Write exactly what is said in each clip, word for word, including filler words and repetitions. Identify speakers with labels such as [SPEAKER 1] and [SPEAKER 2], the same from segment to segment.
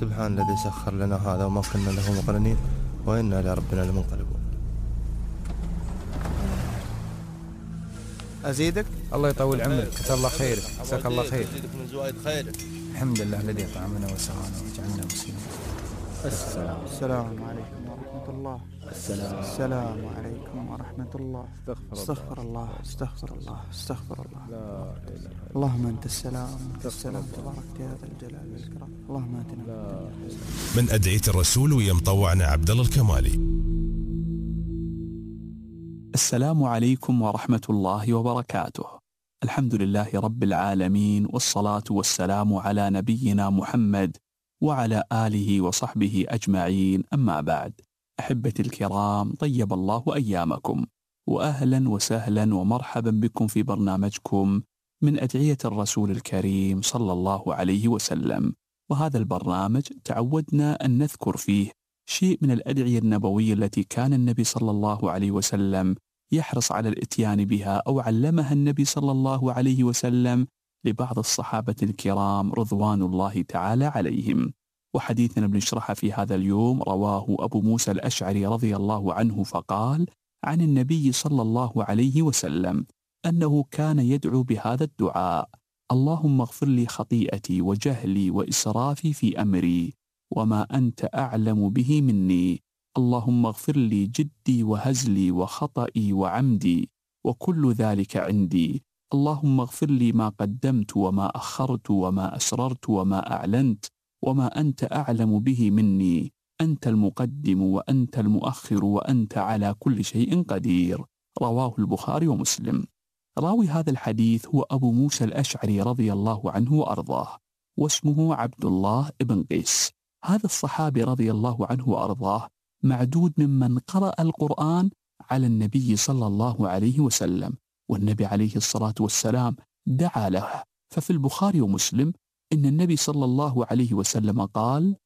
[SPEAKER 1] سبحان الذي سخر لنا هذا وما كنا له مقرنين وإنا لربنا لمنقلبون.
[SPEAKER 2] أزيدك؟
[SPEAKER 3] الله يطول عمرك، كتب الله خيرك، جزاك الله خير.
[SPEAKER 1] أزيدك من زوايد خيرك.
[SPEAKER 3] الحمد لله الذي طعمنا وسقانا وجعلنا مسلمين.
[SPEAKER 2] السلام السلام عليكم ورحمة الله.
[SPEAKER 4] السلام
[SPEAKER 2] السلام عليكم ورحمة الله.
[SPEAKER 3] استغفر
[SPEAKER 2] الله استغفر الله استغفر الله.
[SPEAKER 3] لا إله.
[SPEAKER 2] اللهم أنت السلام أنت السلام تبارك يا ذا الجلال والإكرام. اللهم أنتنا.
[SPEAKER 5] من أدعية الرسول ويمطوعنا عبد الله الكمالي.
[SPEAKER 6] السلام عليكم ورحمة الله وبركاته. الحمد لله رب العالمين، والصلاة والسلام على نبينا محمد وعلى آله وصحبه أجمعين، أما بعد. أحبتي الكرام، طيب الله أيامكم، وأهلا وسهلا ومرحبا بكم في برنامجكم من أدعية الرسول الكريم صلى الله عليه وسلم. وهذا البرنامج تعودنا أن نذكر فيه شيء من الأدعية النبوية التي كان النبي صلى الله عليه وسلم يحرص على الاتيان بها، أو علمها النبي صلى الله عليه وسلم لبعض الصحابة الكرام رضوان الله تعالى عليهم. وحديثنا بنشرحه في هذا اليوم رواه أبو موسى الأشعري رضي الله عنه، فقال عن النبي صلى الله عليه وسلم أنه كان يدعو بهذا الدعاء: اللهم اغفر لي خطيئتي وجهلي وإسرافي في أمري وما أنت أعلم به مني، اللهم اغفر لي جدي وهزلي وخطئي وعمدي وكل ذلك عندي، اللهم اغفر لي ما قدمت وما أخرت وما أسررت وما أعلنت وما أنت أعلم به مني، أنت المقدم وأنت المؤخر وأنت على كل شيء قدير. رواه البخاري ومسلم. راوي هذا الحديث هو أبو موسى الأشعري رضي الله عنه وأرضاه، واسمه عبد الله بن قيس. هذا الصحابي رضي الله عنه وأرضاه معدود ممن قرأ القرآن على النبي صلى الله عليه وسلم، والنبي عليه الصلاة والسلام دعا له. ففي البخاري ومسلم إن النبي صلى الله عليه وسلم قال: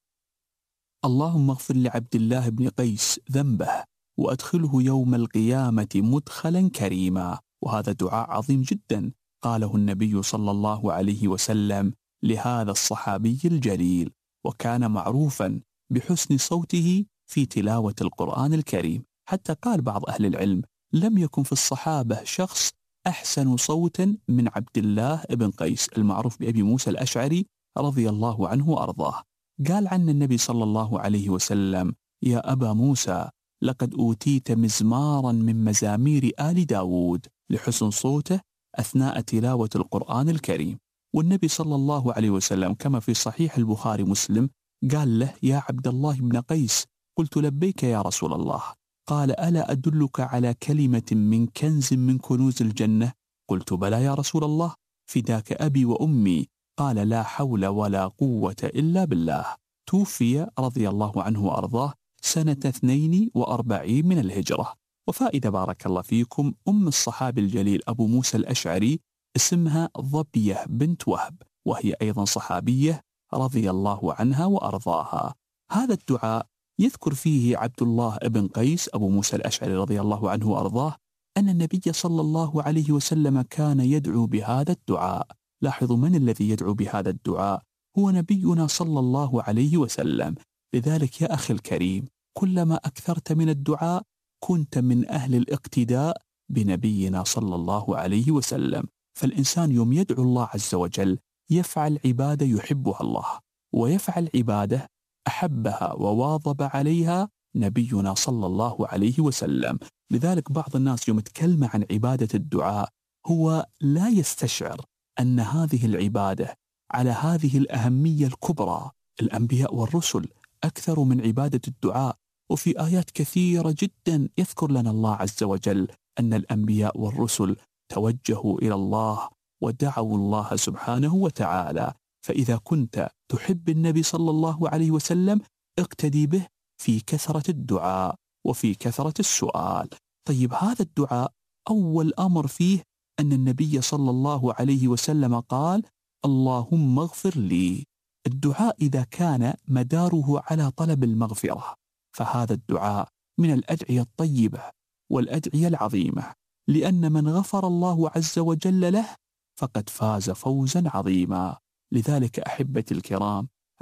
[SPEAKER 6] اللهم اغفر لعبد الله بن قيس ذنبه وأدخله يوم القيامة مدخلا كريما. وهذا دعاء عظيم جدا قاله النبي صلى الله عليه وسلم لهذا الصحابي الجليل، وكان معروفا بحسن صوته في تلاوة القرآن الكريم، حتى قال بعض أهل العلم: لم يكن في الصحابة شخص أحسن صوتا من عبد الله بن قيس المعروف بأبي موسى الأشعري رضي الله عنه وأرضاه. قال عن النبي صلى الله عليه وسلم: يا أبا موسى، لقد أوتيت مزمارا من مزامير آل داود، لحسن صوته أثناء تلاوة القرآن الكريم. والنبي صلى الله عليه وسلم كما في صحيح البخاري مسلم قال له: يا عبد الله بن قيس، قلت لبيك يا رسول الله. قال: ألا أدلك على كلمة من كنز من كنوز الجنة؟ قلت: بلى يا رسول الله، فداك أبي وأمي. قال: لا حول ولا قوة إلا بالله. توفي رضي الله عنه وأرضاه سنة اثنين وأربعين من الهجرة. وفائدة بارك الله فيكم، أم الصحابي الجليل أبو موسى الأشعري اسمها ظبية بنت وهب، وهي أيضا صحابية رضي الله عنها وأرضاها. هذا الدعاء يذكر فيه عبد الله بن قيس أبو موسى الأشعري رضي الله عنه وأرضاه أن النبي صلى الله عليه وسلم كان يدعو بهذا الدعاء. لاحظوا من الذي يدعو بهذا الدعاء؟ هو نبينا صلى الله عليه وسلم. لذلك يا أخي الكريم، كلما أكثرت من الدعاء كنت من أهل الاقتداء بنبينا صلى الله عليه وسلم. فالإنسان يوم يدعو الله عز وجل يفعل عبادة يحبها الله، ويفعل عبادة أحبها وواظب عليها نبينا صلى الله عليه وسلم. لذلك بعض الناس يوم يتكلم عن عبادة الدعاء هو لا يستشعر أن هذه العبادة على هذه الأهمية الكبرى. الأنبياء والرسل أكثر من عبادة الدعاء، وفي آيات كثيرة جدا يذكر لنا الله عز وجل أن الأنبياء والرسل توجهوا إلى الله ودعوا الله سبحانه وتعالى. فإذا كنت تحب النبي صلى الله عليه وسلم اقتدي به في كثرة الدعاء وفي كثرة السؤال. طيب، هذا الدعاء أول أمر فيه أن النبي صلى الله عليه وسلم قال: اللهم اغفر لي. الدعاء إذا كان مداره على طلب المغفرة فهذا الدعاء من الأدعية الطيبة والأدعية العظيمة، لأن من غفر الله عز وجل له فقد فاز فوزا عظيما. لذلك أحبتي الكرام،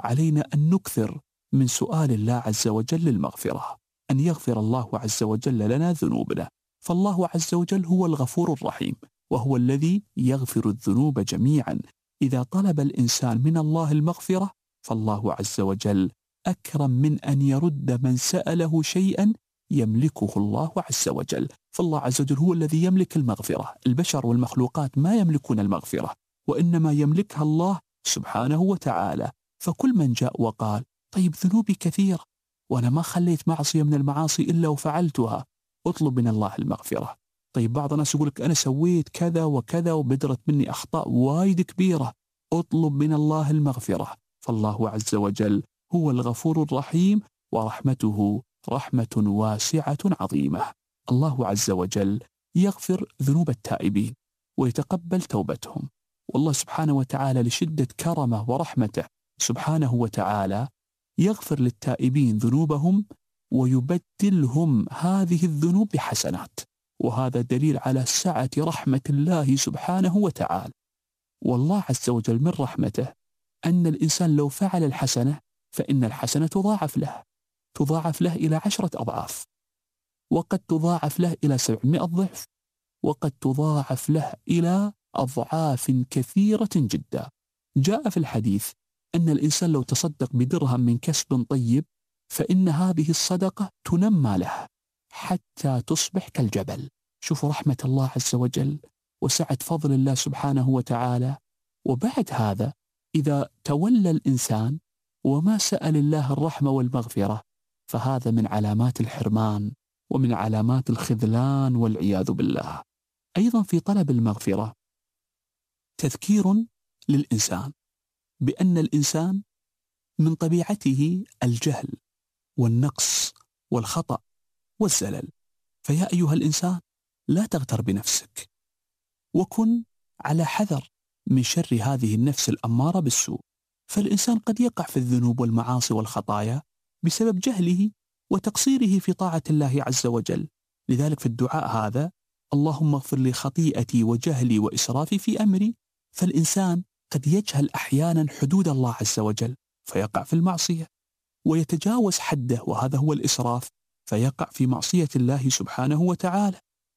[SPEAKER 6] علينا أن نكثر من سؤال الله عز وجل المغفرة، أن يغفر الله عز وجل لنا ذنوبنا. فالله عز وجل هو الغفور الرحيم، وهو الذي يغفر الذنوب جميعا. إذا طلب الإنسان من الله المغفرة فالله عز وجل أكرم من أن يرد من سأله شيئا يملكه الله عز وجل. فالله عز وجل هو الذي يملك المغفرة. البشر والمخلوقات ما يملكون المغفرة، وإنما يملكها الله سبحانه وتعالى. فكل من جاء وقال طيب ذنوبي كثيرة وأنا ما خليت معصية من المعاصي إلا وفعلتها، اطلب من الله المغفرة. طيب بعض الناس يقول لك أنا سويت كذا وكذا وبدرت مني أخطاء وايد كبيرة، اطلب من الله المغفرة. فالله عز وجل هو الغفور الرحيم، ورحمته رحمة واسعة عظيمة. الله عز وجل يغفر ذنوب التائبين ويتقبل توبتهم. والله سبحانه وتعالى لشدة كرمه ورحمته سبحانه وتعالى يغفر للتائبين ذنوبهم ويبدلهم هذه الذنوب بحسنات، وهذا دليل على سعة رحمة الله سبحانه وتعالى. والله عز وجل من رحمته أن الإنسان لو فعل الحسنة فإن الحسنة تضاعف له تضاعف له إلى عشرة أضعاف، وقد تضاعف له إلى سبعمائة ضعف، وقد تضاعف له إلى أضعاف كثيرة جدا. جاء في الحديث أن الإنسان لو تصدق بدرهم من كسب طيب فإن هذه الصدقة تنمى له حتى تصبح كالجبل. شوفوا رحمة الله عز وجل وسعة فضل الله سبحانه وتعالى. وبعد هذا إذا تولى الإنسان وما سأل الله الرحمة والمغفرة فهذا من علامات الحرمان ومن علامات الخذلان والعياذ بالله. أيضا في طلب المغفرة تذكير للإنسان بأن الإنسان من طبيعته الجهل والنقص والخطأ والزلل. فيا أيها الإنسان لا تغتر بنفسك، وكن على حذر من شر هذه النفس الأمارة بالسوء. فالإنسان قد يقع في الذنوب والمعاصي والخطايا بسبب جهله وتقصيره في طاعة الله عز وجل. لذلك في الدعاء هذا اللهم اغفر لي خطيئتي وجهلي وإسرافي في أمري. فالإنسان قد يجهل أحيانا حدود الله عز وجل فيقع في المعصية، ويتجاوز حده وهذا هو الإسراف فيقع في معصية الله سبحانه وتعالى.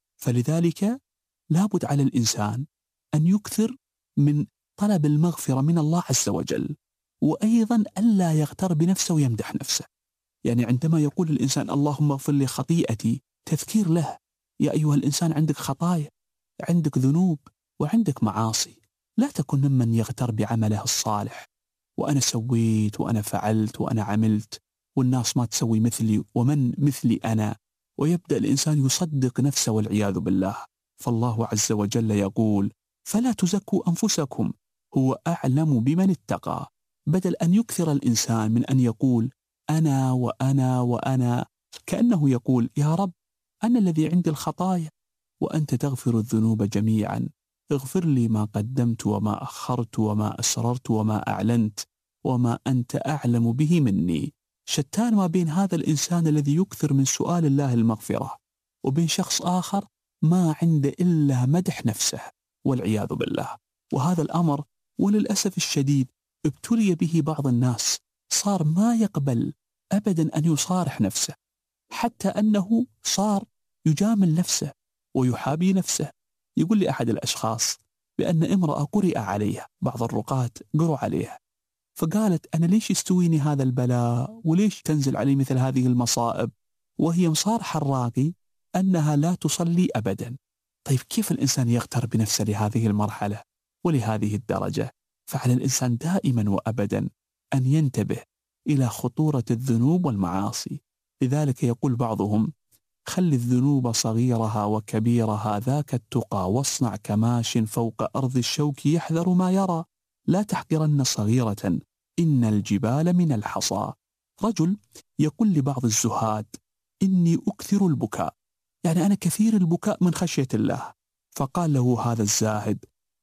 [SPEAKER 6] فلذلك لابد على الإنسان أن يكثر من طلب المغفرة من الله عز وجل، وأيضا ألا يغتر بنفسه ويمدح نفسه. يعني عندما يقول الإنسان اللهم اغفر لي خطيئتي تذكير له يا أيها الإنسان عندك خطايا، عندك ذنوب وعندك معاصي. لا تكن ممن يغتر بعمله الصالح، وأنا سويت وأنا فعلت وأنا عملت والناس ما تسوي مثلي ومن مثلي أنا، ويبدأ الإنسان يصدق نفسه والعياذ بالله. فالله عز وجل يقول فلا تزكوا أنفسكم هو أعلم بمن اتقى. بدل أن يكثر الإنسان من أن يقول أنا وأنا وأنا، كأنه يقول يا رب أنا الذي عندي الخطايا وأنت تغفر الذنوب جميعا، اغفر لي ما قدمت وما أخرت وما أسررت وما أعلنت وما أنت أعلم به مني. شتان ما بين هذا الإنسان الذي يكثر من سؤال الله المغفرة وبين شخص آخر ما عنده إلا مدح نفسه والعياذ بالله. وهذا الأمر وللأسف الشديد ابتلي به بعض الناس، صار ما يقبل أبدا أن يصارح نفسه، حتى أنه صار يجامل نفسه ويحابي نفسه. يقول لي أحد الأشخاص بأن امرأة قرئ عليها، بعض الرقاة قروا عليها، فقالت أنا ليش يستويني هذا البلاء وليش تنزل علي مثل هذه المصائب، وهي مصارحة الراقي أنها لا تصلي أبدا. طيب كيف الإنسان يغتر بنفسه لهذه المرحلة ولهذه الدرجة؟ فعلى الإنسان دائما وأبدا أن ينتبه إلى خطورة الذنوب والمعاصي. لذلك يقول بعضهم خل الذنوب صغيرها وكبيرها ذاك التقى، واصنع كماش فوق أرض الشوك يحذر ما يرى، لا تحقرن صغيرة إن الجبال من الحصى. رجل يقول لبعض الزهاد إني أكثر البكاء، يعني أنا كثير البكاء من خشية الله. فقال له هذا الزاهد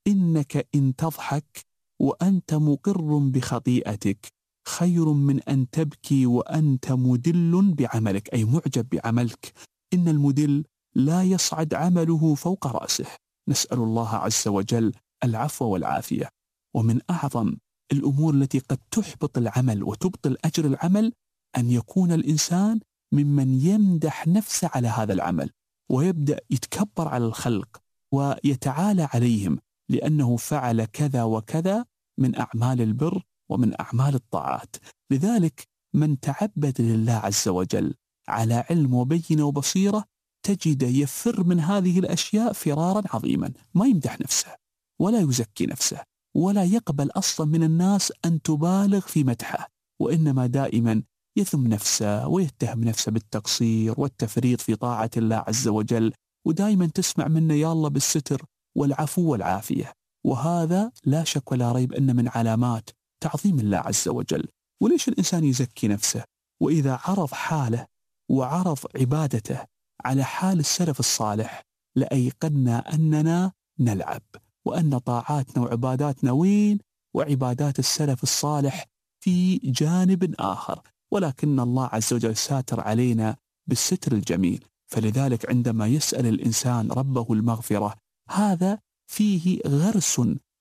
[SPEAKER 6] إنك إن تضحك وأنت مقر بخطيئتك خير من أن تبكي وأنت مدل بعملك، أي معجب بعملك. إن المدل لا يصعد عمله فوق رأسه. نسأل الله عز وجل العفو والعافية. ومن أعظم الأمور التي قد تحبط العمل وتبطل أجر العمل أن يكون الإنسان ممن يمدح نفسه على هذا العمل ويبدأ يتكبر على الخلق ويتعالى عليهم لأنه فعل كذا وكذا من أعمال البر ومن أعمال الطاعات. لذلك من تعبد لله عز وجل على علم وبينة وبصيرة تجد يفر من هذه الأشياء فرارا عظيما، ما يمدح نفسه ولا يزكي نفسه ولا يقبل أصلا من الناس أن تبالغ في مدحه، وإنما دائما يذم نفسه ويتهم نفسه بالتقصير والتفريط في طاعة الله عز وجل، ودائما تسمع منه يا الله بالستر والعفو والعافية. وهذا لا شك ولا ريب أن من علامات تعظيم الله عز وجل. وليش الإنسان يزكي نفسه؟ وإذا عرض حاله وعرض عبادته على حال السلف الصالح لأيقنا أننا نلعب، وأن طاعاتنا وعباداتنا وين، وعبادات السلف الصالح في جانب آخر، ولكن الله عز وجل ساتر علينا بالستر الجميل. فلذلك عندما يسأل الإنسان ربه المغفرة هذا فيه غرس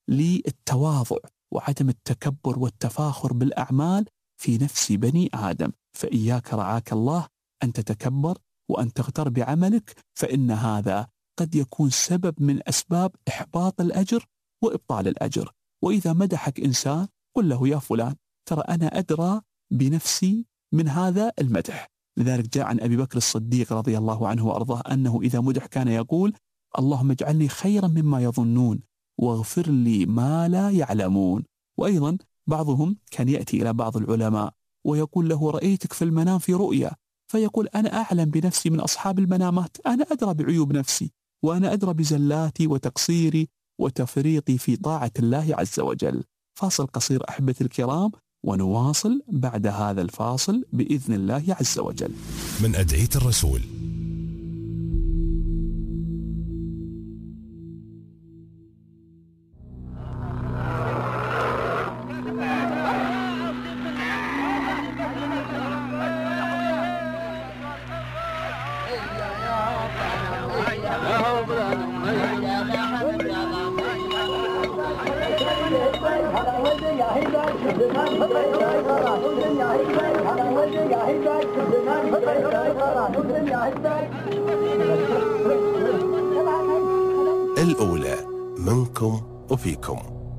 [SPEAKER 6] للتواضع وعدم التكبر والتفاخر بالأعمال في نفس بني آدم. فإياك رعاك الله أن تتكبر وأن تغتر بعملك، فإن هذا قد يكون سبب من أسباب إحباط الأجر وإبطال الأجر. وإذا مدحك إنسان قل له يا فلان ترى أنا أدرى بنفسي من هذا المدح. لذلك جاء عن أبي بكر الصديق رضي الله عنه وأرضاه أنه إذا مدح كان يقول اللهم اجعلني خيرا مما يظنون واغفر لي ما لا يعلمون. وأيضا بعضهم كان يأتي إلى بعض العلماء ويقول له رأيتك في المنام في رؤيا، فيقول أنا أعلم بنفسي من أصحاب المنامات، أنا أدرى بعيوب نفسي وأنا أدرى بزلاتي وتقصيري وتفريطي في طاعة الله عز وجل. فاصل قصير أحبتي الكرام ونواصل بعد هذا الفاصل بإذن الله عز وجل.
[SPEAKER 5] من أدعية الرسول. الأولى منكم وفيكم.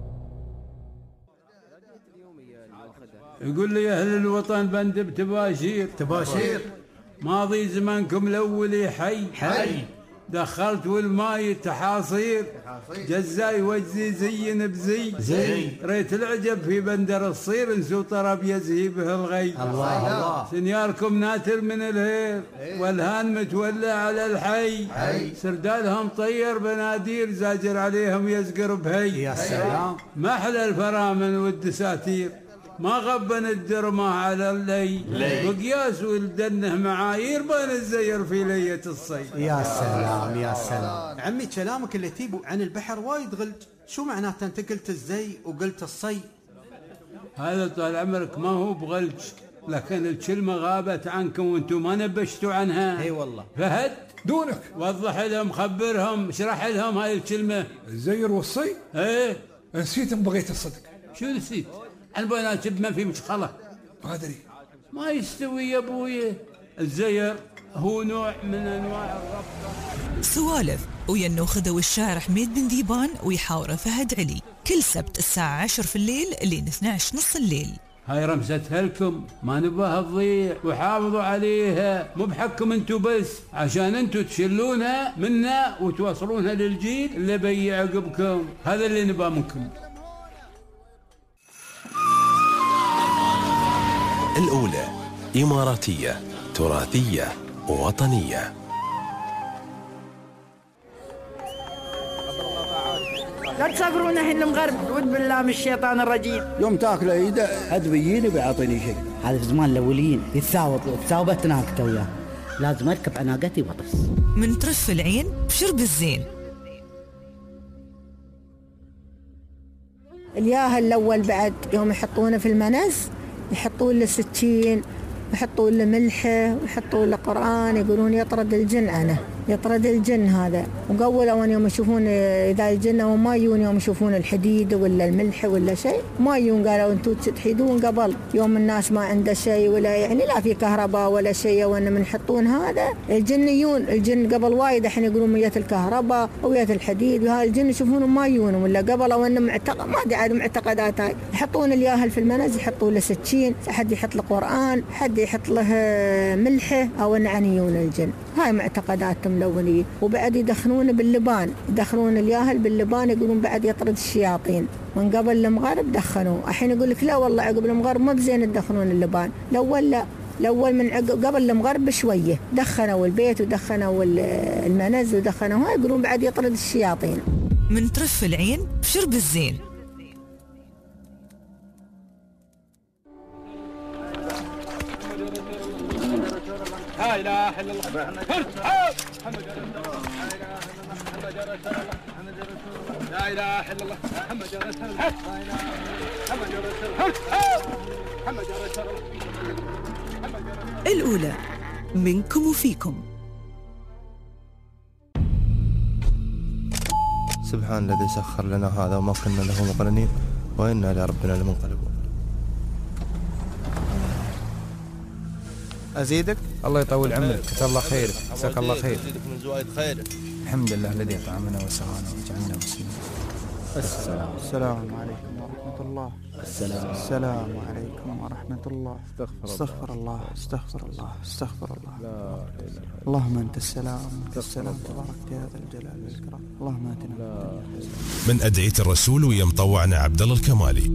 [SPEAKER 4] يقول لي أهل الوطن بندب تباشير
[SPEAKER 7] تباشير
[SPEAKER 4] ماضي زمانكم الأولي حي
[SPEAKER 7] حي
[SPEAKER 4] دخلت والماي تحاصير جزاي وجزي زين بزي
[SPEAKER 7] زي
[SPEAKER 4] ريت العجب في بندر الصير انسو طرب يزهي به الغي
[SPEAKER 7] الله الله
[SPEAKER 4] سنياركم ناتر من الهير والهان متولى على الحي
[SPEAKER 7] حي
[SPEAKER 4] سردالهم طير بنادير زاجر عليهم يزقر بهي
[SPEAKER 7] يا سلام
[SPEAKER 4] ما أحلى الفرامن والدساتير ما غبن الدرمة على اللي بقياس ولدنه معايير بين الزير في لية الصيد.
[SPEAKER 7] يا سلام يا سلام عمي كلامك اللي تيبو عن البحر وايد غلج، شو معناته انت قلت الزي وقلت الصي؟
[SPEAKER 4] هذا طال عمرك ما هو بغلج، لكن الكلمة غابت عنكم وانتم ما نبشتوا عنها.
[SPEAKER 7] اي والله
[SPEAKER 4] فهد
[SPEAKER 8] دونك
[SPEAKER 4] وضح لهم خبرهم اشرح لهم هاي الكلمة.
[SPEAKER 8] الزير والصي؟
[SPEAKER 4] ايه
[SPEAKER 8] نسيت بغيت الصدق.
[SPEAKER 4] شو نسيت؟ أنا بنا جب ما في مشخلة.
[SPEAKER 8] ما أدري.
[SPEAKER 4] ما يستوي يا أبوي. الزير هو نوع من أنواع الربطة.
[SPEAKER 9] سوالف ويا النوخذة والشاعر حميد بن ذيبان ويحاوره فهد علي كل سبت الساعة عشر في الليل لين اثني عشر نص الليل.
[SPEAKER 4] هاي رمستها لكم ما نباها تضيع وحافظوا عليها، مو بحكم انتو بس عشان انتو تشلونها منا وتوصلونها للجيل اللي بيجي عقبكم. هذا اللي نباه منكم.
[SPEAKER 5] الأولى إماراتية تراثية وطنية.
[SPEAKER 10] لا تسافرون الحين المغرب ود بالله من الشيطان الرجيم.
[SPEAKER 11] يوم تاكل ايده حد بيجيني بيعطيني شيء.
[SPEAKER 12] هذا في زمان الاوليين يتساوط تساوبت ناقته وياه، لازم اركب على ناقتي واطفس.
[SPEAKER 9] من ترف العين بشرب الزين.
[SPEAKER 13] الياهل الاول بعد يوم يحطونه في المنز يحطون له سكين ويحطون له ملحه ويحطون له قرآن يقولون يطرد الجن عنه. يطرد الجن هذا. وقولوا أن يوم يشوفون إذا الجن وما يجون يوم يشوفون الحديد ولا الملح ولا شيء ما يجون، قالوا أنتم تحيدون قبل يوم الناس ما عنده شيء ولا يعني لا في كهرباء ولا شيء، وأن منحطون هذا الجن يجون. الجن قبل وايد الحين يقولون ويا الكهرباء ويا الحديد وهذا الجن يشوفون ما يجون، ولا قبل أو أن معتقد ما أدري عاد معتقدات هاي يحطون الياهل في المنازل، يحطون له سكين، حد يحط له قرآن، حد يحط له ملحه أو أن عنيون الجن. هاي معتقداتهم الأولية. وبعد يدخلون باللبان، يدخلون الياهل باللبان، يقولون بعد يطرد الشياطين. من قبل المغرب دخنوه، الحين يقول لك لا والله عقب المغرب ما بزين تدخلون اللبان. الأول لا، الأول من قبل المغرب بشوية دخنوا البيت ودخنوا المنازل ودخنوا هاي، يقولون بعد يطرد الشياطين.
[SPEAKER 9] من ترف العين بشرب الزين.
[SPEAKER 14] لا إله إلا الله محمد رسول الله لا إله إلا الله محمد رسول الله محمد رسول الله محمد رسول الله.
[SPEAKER 9] الأولى منكم وفيكم.
[SPEAKER 1] سبحان الذي سخر لنا هذا وما كنا له مقرنين وإنا لربنا لمنقلبون.
[SPEAKER 3] أزيدك؟ الله يطول عمرك، كتب الله خيرك، جزاك الله خير.
[SPEAKER 1] أزيدك من زوايد خيرك.
[SPEAKER 3] الحمد لله الذي أطعمنا وسقانا وجعلنا مسلمين.
[SPEAKER 2] السلام السلام عليكم ورحمة الله.
[SPEAKER 12] السلام
[SPEAKER 2] السلام عليكم ورحمة الله.
[SPEAKER 3] استغفر
[SPEAKER 2] الله استغفر الله استغفر الله. لا اللهم أنت السلام وأنت السلام تبارك يا ذا الجلال والإكرام. اللهم آتنا
[SPEAKER 5] من أدعية الرسول ويا مطوعنا عبد الله الكمالي.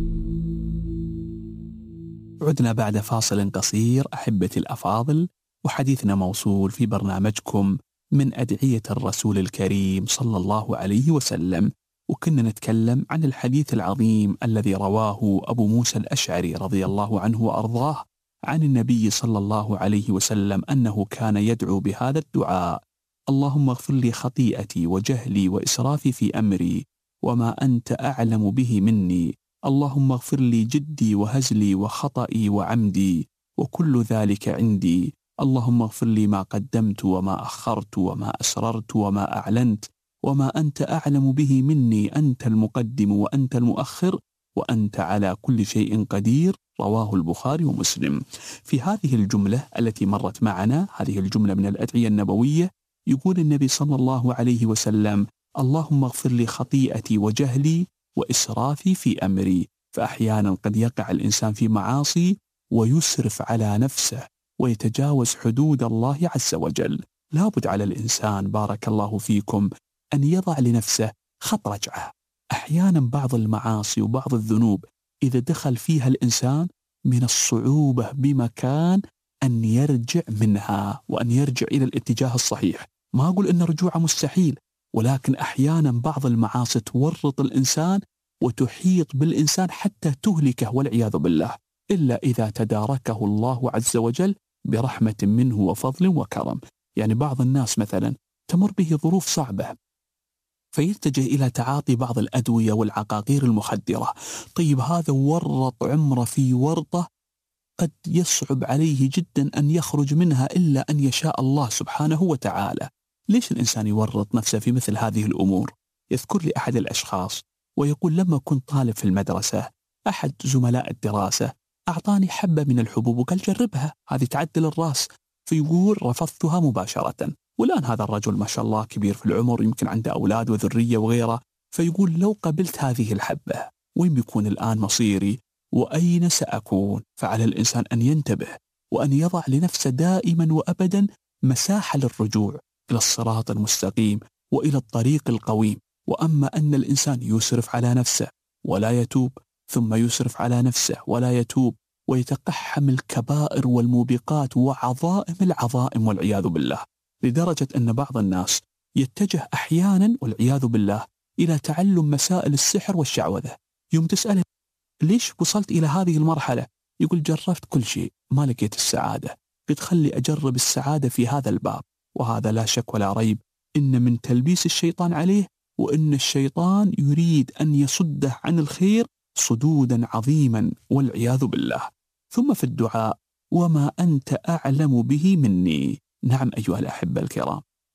[SPEAKER 6] عدنا بعد فاصل قصير أحبتي الأفاضل، وحديثنا موصول في برنامجكم من أدعية الرسول الكريم صلى الله عليه وسلم. وكنا نتكلم عن الحديث العظيم الذي رواه أبو موسى الأشعري رضي الله عنه وأرضاه عن النبي صلى الله عليه وسلم أنه كان يدعو بهذا الدعاء: اللهم اغفر لي خطيئتي وجهلي وإسرافي في أمري وما أنت أعلم به مني، اللهم اغفر لي جدي وهزلي وخطئي وعمدي وكل ذلك عندي، اللهم اغفر لي ما قدمت وما أخرت وما أسررت وما أعلنت وما أنت أعلم به مني، أنت المقدم وأنت المؤخر وأنت على كل شيء قدير. رواه البخاري ومسلم. في هذه الجملة التي مرت معنا، هذه الجملة من الأدعية النبوية، يقول النبي صلى الله عليه وسلم: اللهم اغفر لي خطيئتي وجهلي وإسرافي في أمري. فأحيانا قد يقع الإنسان في معاصي ويسرف على نفسه ويتجاوز حدود الله عز وجل. لابد على الإنسان بارك الله فيكم أن يضع لنفسه خط رجعة. أحيانا بعض المعاصي وبعض الذنوب إذا دخل فيها الإنسان من الصعوبة بمكان أن يرجع منها وأن يرجع إلى الاتجاه الصحيح. ما أقول أن رجوعه مستحيل، ولكن أحيانا بعض المعاصي تورط الإنسان وتحيط بالإنسان حتى تهلكه والعياذ بالله، إلا إذا تداركه الله عز وجل برحمة منه وفضل وكرم. يعني بعض الناس مثلا تمر به ظروف صعبة فيتجه إلى تعاطي بعض الأدوية والعقاقير المخدرة. طيب هذا ورط عمره في ورطة قد يصعب عليه جدا أن يخرج منها إلا أن يشاء الله سبحانه وتعالى. ليش الإنسان يورط نفسه في مثل هذه الأمور؟ يذكر لي أحد الأشخاص ويقول: لما كنت طالب في المدرسة أحد زملاء الدراسة أعطاني حبة من الحبوب وقال جربها، هذه تعدل الرأس. فيقول رفضتها مباشرة. والآن هذا الرجل ما شاء الله كبير في العمر، يمكن عنده أولاد وذرية وغيره. فيقول: لو قبلت هذه الحبة وين بيكون الآن مصيري وأين سأكون؟ فعلى الإنسان أن ينتبه وأن يضع لنفسه دائما وأبدا مساحة للرجوع إلى الصراط المستقيم وإلى الطريق القويم. وأما أن الإنسان يسرف على نفسه ولا يتوب، ثم يسرف على نفسه ولا يتوب، ويتقحم الكبائر والموبقات وعظائم العظائم والعياذ بالله، لدرجة أن بعض الناس يتجه أحيانا والعياذ بالله إلى تعلم مسائل السحر والشعوذة. يوم تسأله: ليش وصلت إلى هذه المرحلة؟ يقول: جربت كل شيء ما لقيت السعادة، قد خلي أجرب السعادة في هذا الباب. وهذا لا شك ولا ريب إن من تلبيس الشيطان عليه، وإن الشيطان يريد أن يصده عن الخير صدودا عظيما والعياذ بالله. ثم في الدعاء: وما أنت أعلم به مني. نعم أيها الأحبة الكرام،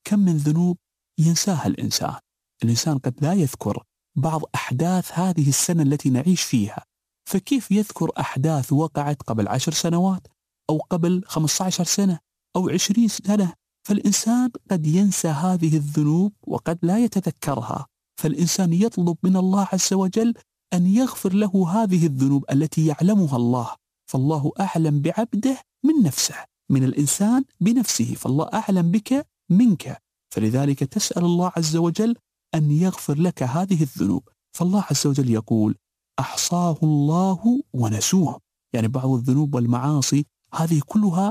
[SPEAKER 6] كم من ذنوب ينساها الإنسان. الإنسان قد لا يذكر بعض أحداث هذه السنة التي نعيش فيها، فكيف يذكر أحداث وقعت قبل عشر سنوات أو قبل خمسة عشر سنة أو عشرين سنة؟ فالإنسان قد ينسى هذه الذنوب وقد لا يتذكرها، فالإنسان يطلب من الله عز وجل أن يغفر له هذه الذنوب التي يعلمها الله، فالله أعلم بعبده من نفسه، من الإنسان بنفسه، فالله أعلم بك منك، فلذلك تسأل الله عز وجل أن يغفر لك هذه الذنوب. فالله عز وجل يقول أحصاه الله ونسوه، يعني بعض الذنوب والمعاصي هذه كلها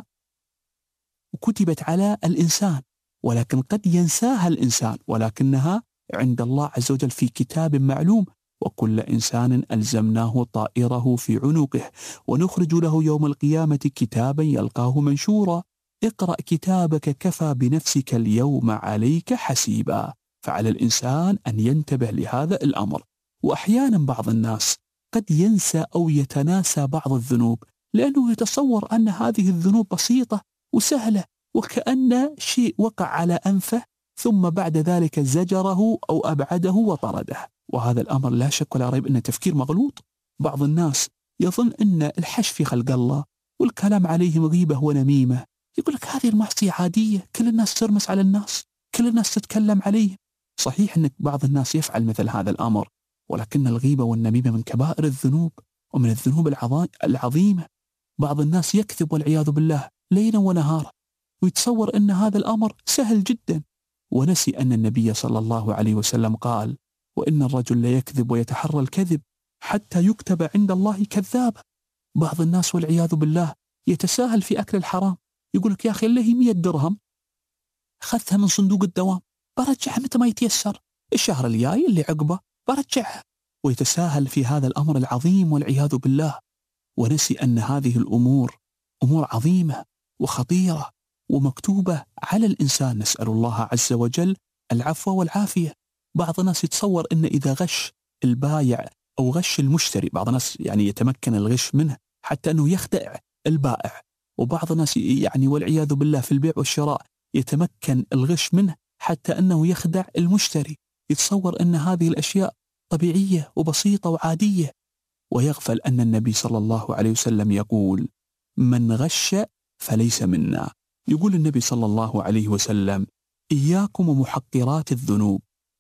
[SPEAKER 6] كتبت على الإنسان، ولكن قد ينساها الإنسان، ولكنها عند الله عز وجل في كتاب معلوم. وكل إنسان ألزمناه طائره في عنقه ونخرج له يوم القيامة كتابا يلقاه منشورا اقرأ كتابك كفى بنفسك اليوم عليك حسيبا. فعلى الإنسان أن ينتبه لهذا الأمر. وأحيانا بعض الناس قد ينسى أو يتناسى بعض الذنوب لأنه يتصور أن هذه الذنوب بسيطة وسهلة، وكأن شيء وقع على أنفه ثم بعد ذلك زجره أو أبعده وطرده، وهذا الأمر لا شك ولا ريب أنه تفكير مغلوط. بعض الناس يظن أن الحش في خلق الله والكلام عليهم غيبة ونميمة، يقول لك هذه المعصية عادية، كل الناس ترمس على الناس، كل الناس تتكلم عليهم. صحيح أن بعض الناس يفعل مثل هذا الأمر، ولكن الغيبة والنميمة من كبائر الذنوب ومن الذنوب العظيمة. بعض الناس يكذب والعياذ بالله ليلا ونهارا ويتصور أن هذا الأمر سهل جدا، ونسي أن النبي صلى الله عليه وسلم قال وإن الرجل ليكذب ويتحرى الكذب حتى يكتب عند الله كذابا. بعض الناس والعياذ بالله يتساهل في أكل الحرام، يقول لك يا أخي اللي هي مية درهم أخذتها من صندوق الدوام برجعها متى ما يتيسر، الشهر الجاي اللي عقبه برجعها، ويتساهل في هذا الأمر العظيم والعياذ بالله، ونسي أن هذه الأمور أمور عظيمة وخطيرة ومكتوبة على الإنسان. نسأل الله عز وجل العفو والعافية. بعض الناس يتصور أن إذا غش البايع أو غش المشتري، بعض الناس يعني يتمكن الغش منه حتى أنه يخدع البائع، وبعض الناس يعني والعياذ بالله في البيع والشراء يتمكن الغش منه حتى أنه يخدع المشتري، يتصور أن هذه الأشياء طبيعية وبسيطة وعادية، ويغفل أن النبي صلى الله عليه وسلم يقول من غش فليس منا. يقول النبي صلى الله عليه وسلم إياكم ومحقرات الذنوب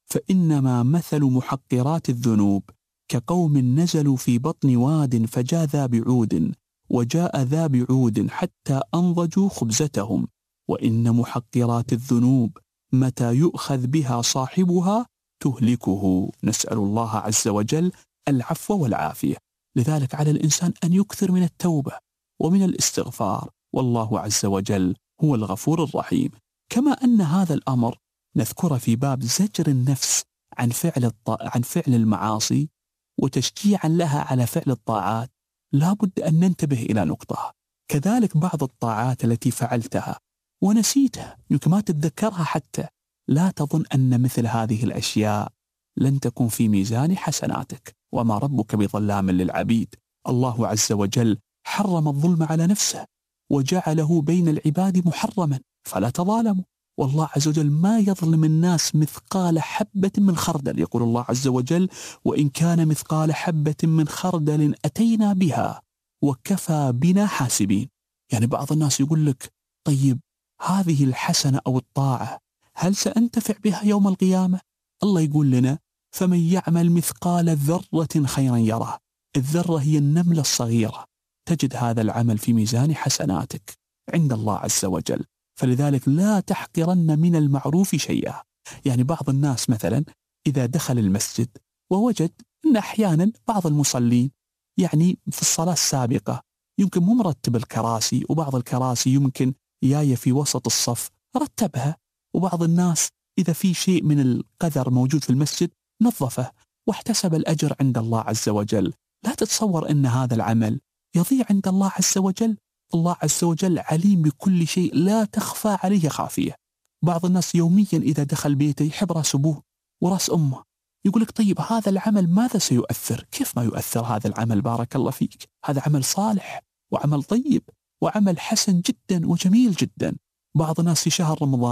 [SPEAKER 6] فإنما مثل محقرات الذنوب كقوم نزلوا في بطن واد فجاء ذا بعود وجاء ذا بعود حتى أنضجوا خبزتهم، وإن محقرات الذنوب متى يؤخذ بها صاحبها تهلكه. نسأل الله عز وجل العفو والعافية. لذلك على الإنسان أن يكثر من التوبة ومن الاستغفار، والله عز وجل هو الغفور الرحيم. كما أن هذا الأمر نذكر في باب زجر النفس عن فعل الط... عن فعل المعاصي وتشجيعا لها على فعل الطاعات، لا بد أن ننتبه إلى نقطة. كذلك بعض الطاعات التي فعلتها ونسيتها يمكن ما تتذكرها حتى، لا تظن أن مثل هذه الأشياء لن تكون في ميزان حسناتك، وما ربك بظلام للعبيد. الله عز وجل حرم الظلم على نفسه وجعله بين العباد محرما فلا تظالموا، والله عز وجل ما يظلم الناس مثقال حبة من خردل. يقول الله عز وجل وإن كان مثقال حبة من خردل أتينا بها وكفى بنا حاسبين. يعني بعض الناس يقول لك طيب هذه الحسنة أو الطاعة هل سأنتفع بها يوم القيامة؟ الله يقول لنا فمن يعمل مثقال ذرة خيرا يره. الذرة هي النملة الصغيرة، تجد هذا العمل في ميزان حسناتك عند الله عز وجل. فلذلك لا تحقرن من المعروف شيئا. يعني بعض الناس مثلا إذا دخل المسجد ووجد أن أحيانا بعض المصلين يعني في الصلاة السابقة يمكن مو مرتب الكراسي، وبعض الكراسي يمكن جاية في وسط الصف رتبها، وبعض الناس إذا في شيء من القذر موجود في المسجد نظفه واحتسب الأجر عند الله عز وجل. لا تتصور أن هذا العمل يضيع عند الله عز وجل. الله عز وجل عليم بكل شيء لا تخفى عليه خافية. بعض الناس يوميا إذا دخل بيته يحب راس أبوه وراس أمه، يقول لك طيب هذا العمل ماذا سيؤثر؟ كيف ما يؤثر هذا العمل؟ بارك الله فيك، هذا عمل صالح وعمل طيب وعمل حسن جدا وجميل جدا. بعض الناس في شهر رمضان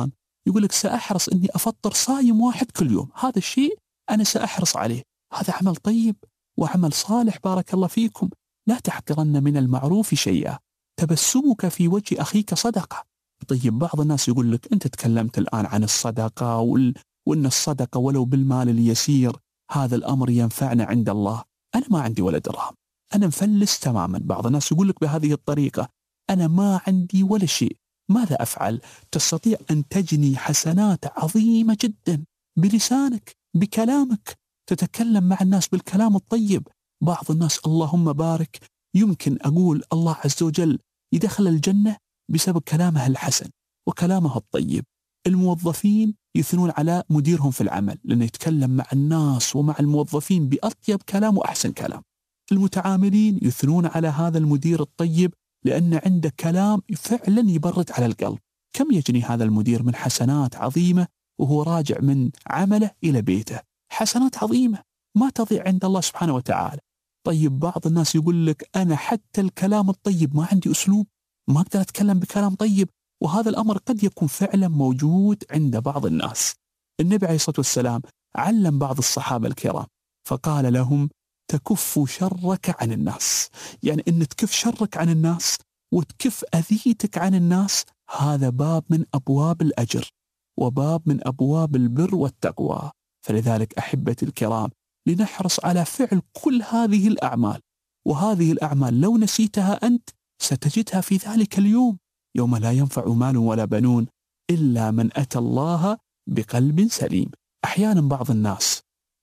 [SPEAKER 6] يقول لك سأحرص أني أفطر صايم واحد كل يوم، هذا الشيء أنا سأحرص عليه، هذا عمل طيب وعمل صالح بارك الله فيكم. لا تحقرن من المعروف شيئا، تبسمك في وجه أخيك صدقة. طيب بعض الناس يقول لك أنت تكلمت الآن عن الصدقة وال... وأن الصدقة ولو بالمال اليسير هذا الأمر ينفعنا عند الله. أنا ما عندي ولا درهم، أنا مفلس تماما. بعض الناس يقول لك بهذه الطريقة أنا ما عندي ولا شيء، ماذا أفعل؟ تستطيع أن تجني حسنات عظيمة جدا بلسانك بكلامك، تتكلم مع الناس بالكلام الطيب. بعض الناس اللهم بارك يمكن أقول الله عز وجل يدخل الجنة بسبب كلامه الحسن وكلامه الطيب. الموظفين يثنون على مديرهم في العمل لأنه يتكلم مع الناس ومع الموظفين بأطيب كلام وأحسن كلام. المتعاملين يثنون على هذا المدير الطيب لأن عنده كلام فعلا يبرد على القلب. كم يجني هذا المدير من حسنات عظيمة وهو راجع من عمله إلى بيته، حسنات عظيمة ما تضيع عند الله سبحانه وتعالى. طيب بعض الناس يقول لك أنا حتى الكلام الطيب ما عندي أسلوب، ما أقدر أتكلم بكلام طيب، وهذا الأمر قد يكون فعلا موجود عند بعض الناس. النبي عليه الصلاة والسلام علم بعض الصحابة الكرام فقال لهم تكف شرك عن الناس، يعني أن تكف شرك عن الناس وتكف أذيتك عن الناس، هذا باب من أبواب الأجر وباب من أبواب البر والتقوى. فلذلك أحبتي الكرام لنحرص على فعل كل هذه الأعمال، وهذه الأعمال لو نسيتها أنت ستجدها في ذلك اليوم يوم لا ينفع مال ولا بنون إلا من أتى الله بقلب سليم. أحيانا بعض الناس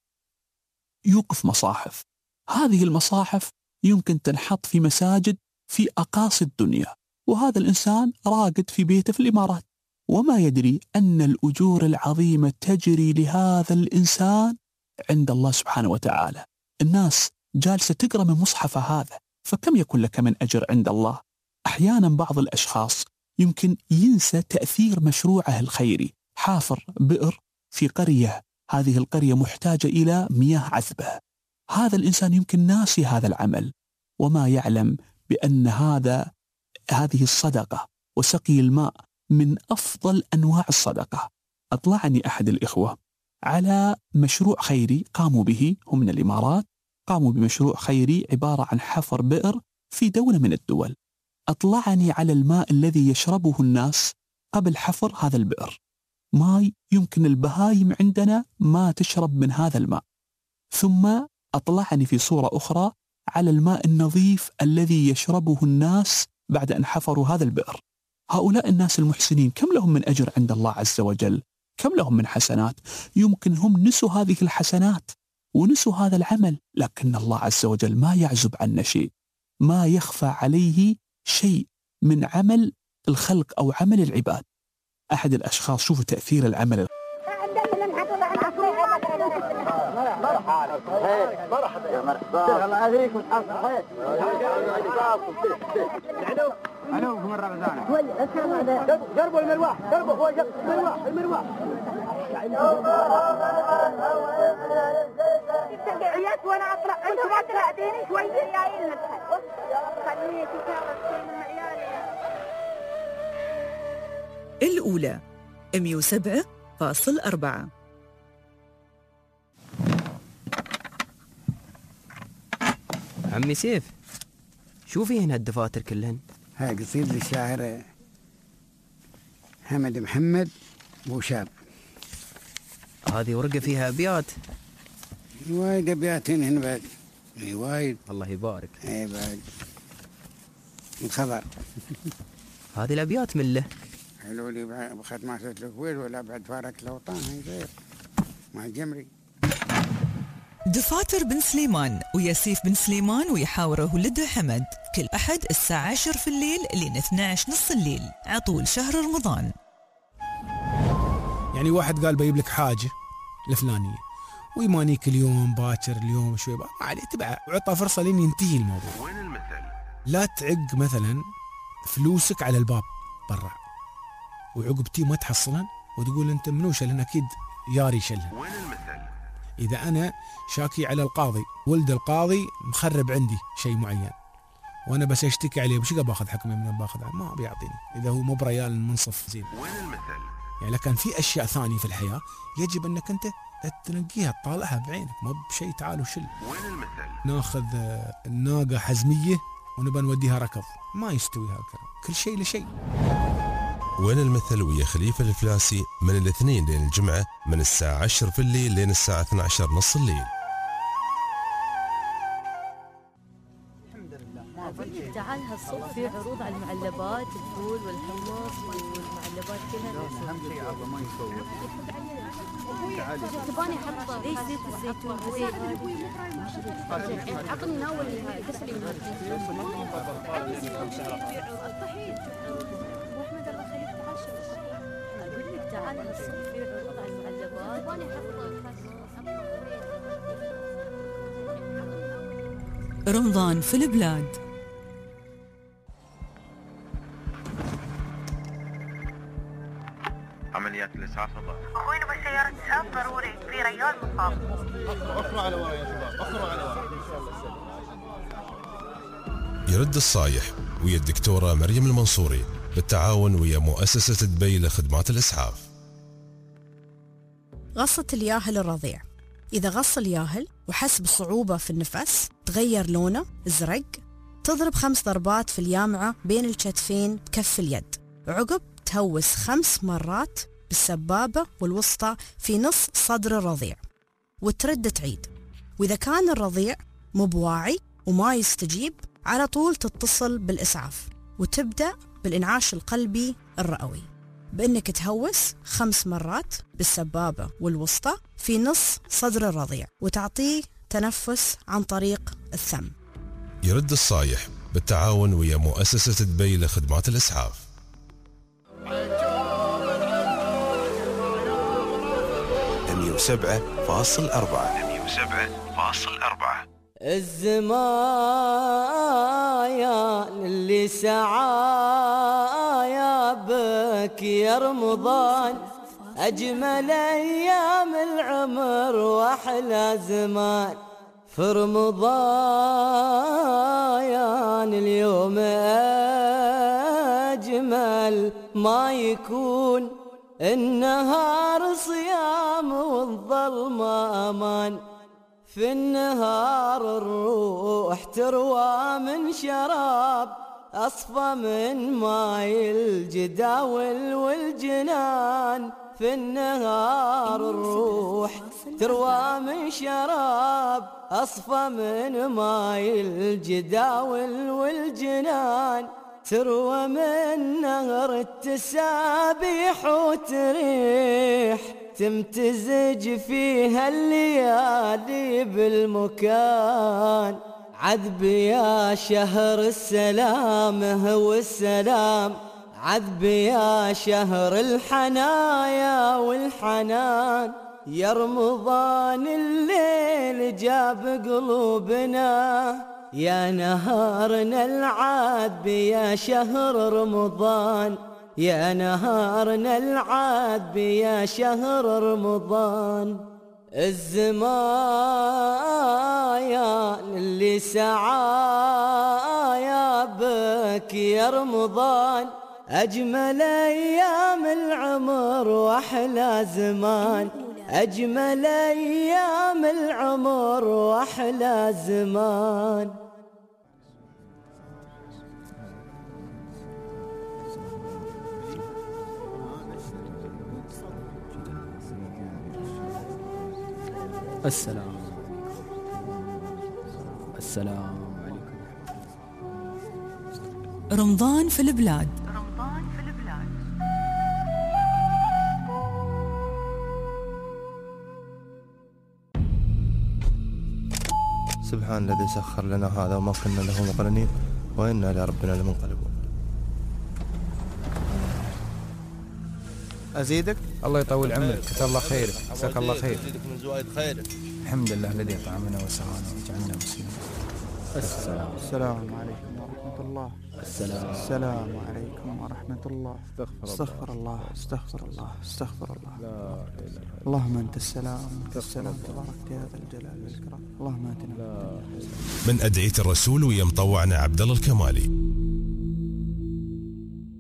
[SPEAKER 6] يوقف مصاحف، هذه المصاحف يمكن تنحط في مساجد في أقاصي الدنيا، وهذا الإنسان راقد في بيته في الإمارات وما يدري أن الأجور العظيمة تجري لهذا الإنسان عند الله سبحانه وتعالى. الناس جالسة تقرأ من مصحف هذا، فكم يكون لك من أجر عند الله؟ أحيانا بعض الأشخاص يمكن ينسى تأثير مشروعه الخيري، حافر بئر في قرية، هذه القرية محتاجة إلى مياه عذبة، هذا الإنسان يمكن ناسي هذا العمل وما يعلم بأن هذا هذه الصدقة وسقي الماء من أفضل أنواع الصدقة. أطلعني أحد الإخوة على مشروع خيري قاموا به، هم من الإمارات، قاموا بمشروع خيري عبارة عن حفر بئر في دولة من الدول. أطلعني على الماء الذي يشربه الناس قبل حفر هذا البئر، ماء يمكن البهايم عندنا ما تشرب من هذا الماء. ثم أطلعني في صورة أخرى على الماء النظيف الذي يشربه الناس بعد أن حفروا هذا البئر. هؤلاء الناس المحسنين كم لهم من أجر عند الله عز وجل، كم لهم من حسنات. يمكن هم نسوا هذه الحسنات ونسوا هذا العمل، لكن الله عز وجل ما يعزب عنا شيء، ما يخفى عليه شيء من عمل الخلق أو عمل العباد. أحد الأشخاص شوفوا تأثير العمل.
[SPEAKER 14] مرحبا يا مرحبا الله عليكم حصحيت العدو عدوكم الرمزانة قربوا المروح قربوا هو المروح المروح
[SPEAKER 10] التبعيات وانا اطلع انتم ما تراقديني شوي جايين ندخل خليني تتابع من عيالي.
[SPEAKER 9] الأولى مية وسبعة فاصل أربعة.
[SPEAKER 15] عمي سيف شوفي هنا الدفاتر كلهن.
[SPEAKER 11] هاي قصيدة للشاعر حمد محمد بوشاب.
[SPEAKER 15] هذه ورقة فيها أبيات.
[SPEAKER 11] وايد أبيات هنا بعد. اي وايد.
[SPEAKER 15] الله يبارك.
[SPEAKER 11] اي بعد. الخبر.
[SPEAKER 15] هذه الأبيات من له.
[SPEAKER 11] حلو لي بخد ما صرت الكويت ولا بعد فارق الأوطان هاي غير. مع الجمري.
[SPEAKER 9] دفاتر بن سليمان وياسيف بن سليمان ويحاوره ولده حمد كل أحد الساعة عشر في الليل لين اثني عشر نص الليل عطول شهر رمضان.
[SPEAKER 3] يعني واحد قال بيجيب لك حاجة الفلانية ويمانيك اليوم باكر اليوم شوي ما عليه تبعه وعطى فرصة لين ينتهي الموضوع. وين المثل؟ لا تعق مثلا فلوسك على الباب برا وعقب تي ما تحصلن وتقول انت منو شلن اكيد ياري شلن. وين المثل؟ إذا أنا شاكي على القاضي ولد القاضي مخرب عندي شيء معين وأنا بس أشتكي عليه وش باخذ حكمه من باخذ ما بيعطيني إذا هو مو بريال منصف زين. وين المثل؟ يعني لكن في أشياء ثانية في الحياة يجب أنك أنت تنقيها تطالعها بعينك، ما بشيء تعال وشل. وين المثل؟ ناخذ الناقة حزمية ونبى نوديها ركض، ما يستوي هالكلام، كل شيء لشيء.
[SPEAKER 5] وين المثل ويا خليفة الفلاسي من الاثنين لين الجمعة من الساعة عشر في الليل لين الساعة اثني عشر نص الليل.
[SPEAKER 16] تعال هالصبح في عروض على المعلبات، الفول والحمص والمعلبات كلها.
[SPEAKER 17] اهم شيء عرضه ما يصور.
[SPEAKER 16] تباني احط ليش زيت الزيتون زيت عطني ناول كسري الطحين. واحمد الله يخليك تعال شوف. اقول لك تعال هالصبح في عروض على المعلبات. تباني احط
[SPEAKER 9] رمضان في البلاد.
[SPEAKER 1] عمليات الإسعاف الله.
[SPEAKER 10] أخوي نبغى سيارة إسعاف ضروري في ريال مصاب.
[SPEAKER 1] أخروا على ورا يا شباب، أخروا على ورا.
[SPEAKER 5] يرد الصايح ويا الدكتورة مريم المنصوري بالتعاون ويا مؤسسة دبي لخدمات الإسعاف.
[SPEAKER 18] غصة الياهل الرضيع. إذا غص الياهل وحس بصعوبة في النفس، تغير لونه ازرق، تضرب خمس ضربات في اليامعة بين الكتفين بكف اليد، عقب تهوس خمس مرات بالسبابة والوسطى في نص صدر الرضيع وترد تعيد. وإذا كان الرضيع مو بواعي وما يستجيب، على طول تتصل بالإسعاف وتبدأ بالإنعاش القلبي الرئوي بأنك تهوس خمس مرات بالسبابة والوسطى في نص صدر الرضيع وتعطيه تنفس عن طريق الثم.
[SPEAKER 5] يرد الصايح بالتعاون ويا مؤسسة دبي لخدمات الإسعاف.
[SPEAKER 19] مية وسبعة فاصل أربعة مية وسبعة فاصل أربعة.
[SPEAKER 20] الزمايا اللي سعايا بك يا رمضان، أجمل أيام العمر وأحلى زمان. في رمضان اليوم أجمل ما يكون، النهار صيام والظلمة أمان. في النهار الروح تروى من شراب، أصفى من ماي الجداول والجنان. في النهار الروح تروى من شراب، أصفى من ماي الجداول والجنان. تروى من نهر التسابيح وتريح، تمتزج فيها الليالي بالمكان. عذب يا شهر السلام هو السلام، عذب يا شهر الحنايا والحنان. يا رمضان الليل جاب قلوبنا، يا نهارنا العذب يا شهر رمضان. يا نهارنا العذب يا شهر رمضان. الزمايا اللي سعايا بك يا رمضان، أجمل أيام العمر وأحلى زمان. أجمل أيام العمر وأحلى زمان.
[SPEAKER 15] السلام السلام عليكم.
[SPEAKER 9] رمضان في البلاد.
[SPEAKER 10] رمضان في البلاد.
[SPEAKER 1] سبحان الذي سخر لنا هذا وما كنا له مقرنين وإنا لربنا لمنقلبون.
[SPEAKER 21] أزيدك؟
[SPEAKER 22] الله يطول عمرك، كتب الله خيرك، جزاك الله خير.
[SPEAKER 1] أزيدك من زوايد خيرك.
[SPEAKER 22] الحمد لله الذي أطعمنا وسقانا وجعلنا مسلمين.
[SPEAKER 2] السلام السلام عليكم ورحمة الله.
[SPEAKER 15] السلام
[SPEAKER 2] السلام عليكم ورحمة الله.
[SPEAKER 22] استغفر
[SPEAKER 2] الله استغفر الله استغفر الله. لا إله. اللهم أنت السلام أنت السلام تبارك يا ذا الجلال والإكرام. اللهم آتنا.
[SPEAKER 5] من أدعية الرسول ويا مطوعنا عبد الله الكمالي.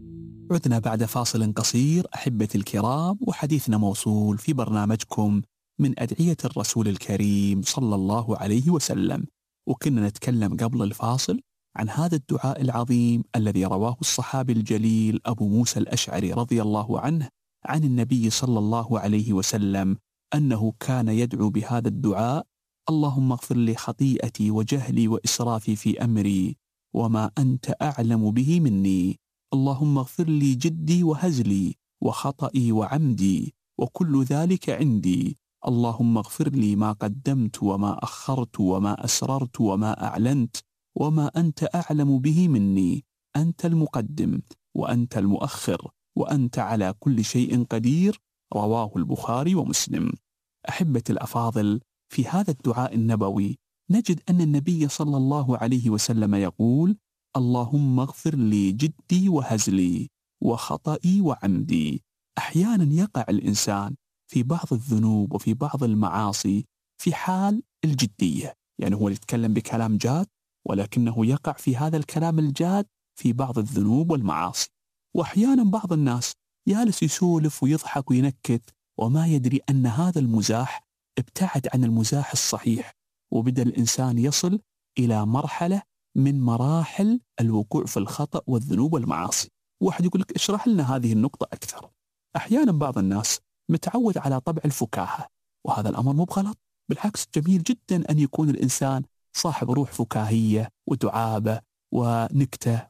[SPEAKER 6] عدنا بعد فاصل قصير أحبتي الكرام، وحديثنا موصول في برنامجكم من أدعية الرسول الكريم صلى الله عليه وسلم. وكنا نتكلم قبل الفاصل عن هذا الدعاء العظيم الذي رواه الصحابي الجليل أبو موسى الأشعري رضي الله عنه عن النبي صلى الله عليه وسلم أنه كان يدعو بهذا الدعاء: اللهم اغفر لي خطيئتي وجهلي وإسرافي في أمري وما أنت أعلم به مني، اللهم اغفر لي جدي وهزلي وخطئي وعمدي وكل ذلك عندي، اللهم اغفر لي ما قدمت وما أخرت وما أسررت وما أعلنت وما أنت أعلم به مني، أنت المقدم وأنت المؤخر وأنت على كل شيء قدير. رواه البخاري ومسلم. أحبة الأفاضل، في هذا الدعاء النبوي نجد أن النبي صلى الله عليه وسلم يقول: اللهم اغفر لي جدي وهزلي وخطئي وعمدي. أحيانا يقع الإنسان في بعض الذنوب وفي بعض المعاصي في حال الجدية، يعني هو يتكلم بكلام جاد ولكنه يقع في هذا الكلام الجاد في بعض الذنوب والمعاصي. وأحيانا بعض الناس يالس يسولف ويضحك وينكت وما يدري أن هذا المزاح ابتعد عن المزاح الصحيح، وبدأ الإنسان يصل إلى مرحلة من مراحل الوقوع في الخطأ والذنوب والمعاصي. واحد يقول لك اشرح لنا هذه النقطة أكثر. أحيانا بعض الناس متعود على طبع الفكاهة، وهذا الأمر مو بغلط، بالعكس جميل جدا أن يكون الإنسان صاحب روح فكاهية ودعابة ونكتة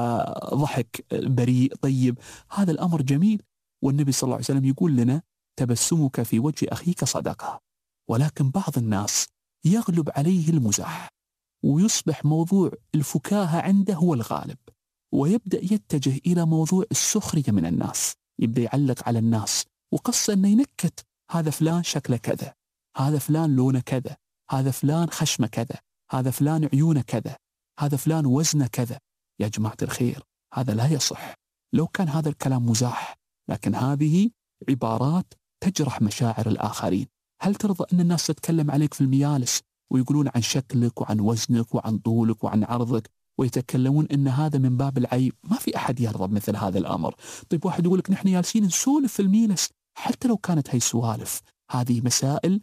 [SPEAKER 6] وضحك بريء طيب، هذا الأمر جميل. والنبي صلى الله عليه وسلم يقول لنا: تبسمك في وجه أخيك صدقة. ولكن بعض الناس يغلب عليه المزاح ويصبح موضوع الفكاهة عنده هو الغالب، ويبدأ يتجه إلى موضوع السخرية من الناس، يبدأ يعلق على الناس وقصة أنه ينكت: هذا فلان شكله كذا، هذا فلان لونه كذا، هذا فلان خشمه كذا، هذا فلان عيونه كذا، هذا فلان وزنه كذا. يا جماعة الخير، هذا لا يصح. لو كان هذا الكلام مزاح، لكن هذه عبارات تجرح مشاعر الآخرين. هل ترضى أن الناس تتكلم عليك في الميالس ويقولون عن شكلك وعن وزنك وعن طولك وعن عرضك ويتكلمون أن هذا من باب العيب؟ ما في أحد يرضى بمثل هذا الأمر. طيب واحد يقول لك نحن جالسين نسولف في الميلس، حتى لو كانت هي سوالف، هذه مسائل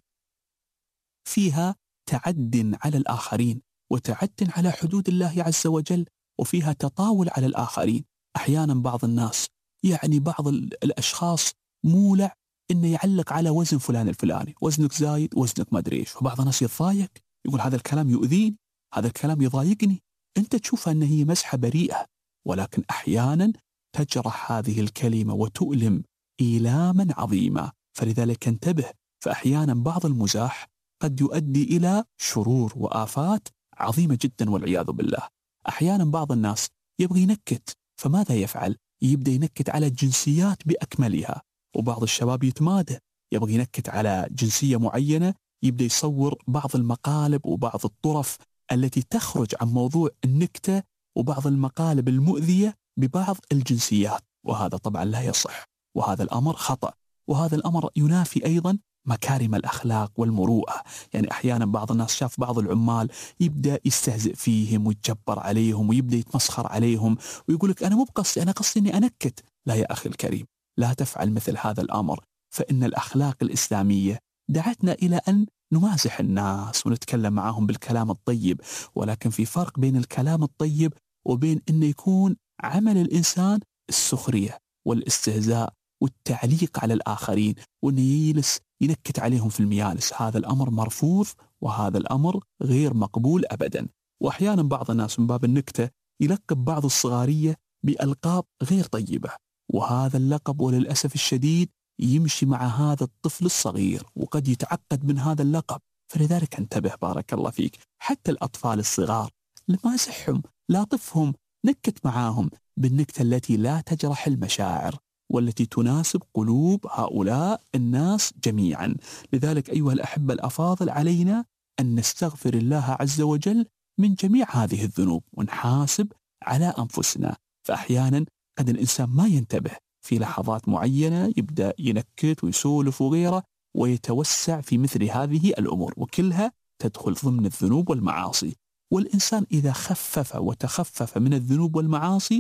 [SPEAKER 6] فيها تعد على الآخرين وتعد على حدود الله عز وجل، وفيها تطاول على الآخرين. أحيانا بعض الناس، يعني بعض الأشخاص مولع إنه يعلق على وزن فلان الفلاني، وزنك زايد، وزنك ما أدري إيش، وبعض الناس يتضايق يقول هذا الكلام يؤذيني، هذا الكلام يضايقني. أنت تشوفها أن هي مسحة بريئة، ولكن أحيانا تجرح هذه الكلمة وتؤلم إيلاما عظيما. فلذلك انتبه، فأحيانا بعض المزاح قد يؤدي إلى شرور وآفات عظيمة جدا والعياذ بالله. أحيانا بعض الناس يبغي ينكت، فماذا يفعل؟ يبدأ ينكت على الجنسيات بأكملها. وبعض الشباب يتمادى، يبغي ينكت على جنسية معينة، يبدأ يصور بعض المقالب وبعض الطرف التي تخرج عن موضوع النكتة وبعض المقالب المؤذية ببعض الجنسيات، وهذا طبعا لا يصح، وهذا الأمر خطأ، وهذا الأمر ينافي أيضا مكارم الأخلاق والمروءة. يعني أحيانا بعض الناس شاف بعض العمال يبدأ يستهزئ فيهم ويتجبر عليهم ويبدأ يتمسخر عليهم ويقول لك أنا مو بقصدي، أنا قصدي أني أنكت. لا يا أخي الكريم، لا تفعل مثل هذا الأمر، فإن الأخلاق الإسلامية دعتنا إلى أن نمازح الناس ونتكلم معهم بالكلام الطيب، ولكن في فرق بين الكلام الطيب وبين أن يكون عمل الإنسان السخرية والاستهزاء والتعليق على الآخرين، وأن يجلس ينكت عليهم في الميالس. هذا الأمر مرفوض، وهذا الأمر غير مقبول أبدا. وأحيانا بعض الناس من باب النكتة يلقب بعض الصغارية بألقاب غير طيبة، وهذا اللقب وللأسف الشديد يمشي مع هذا الطفل الصغير وقد يتعقد من هذا اللقب. فلذلك انتبه بارك الله فيك، حتى الأطفال الصغار لمازحهم، لاطفهم، نكت معاهم بالنكتة التي لا تجرح المشاعر والتي تناسب قلوب هؤلاء الناس جميعا. لذلك أيها الأحبة الأفاضل، علينا أن نستغفر الله عز وجل من جميع هذه الذنوب ونحاسب على أنفسنا. فأحيانا قد الإنسان ما ينتبه في لحظات معينة يبدأ ينكت ويسولف وغيره ويتوسع في مثل هذه الأمور، وكلها تدخل ضمن الذنوب والمعاصي. والإنسان إذا خفف وتخفف من الذنوب والمعاصي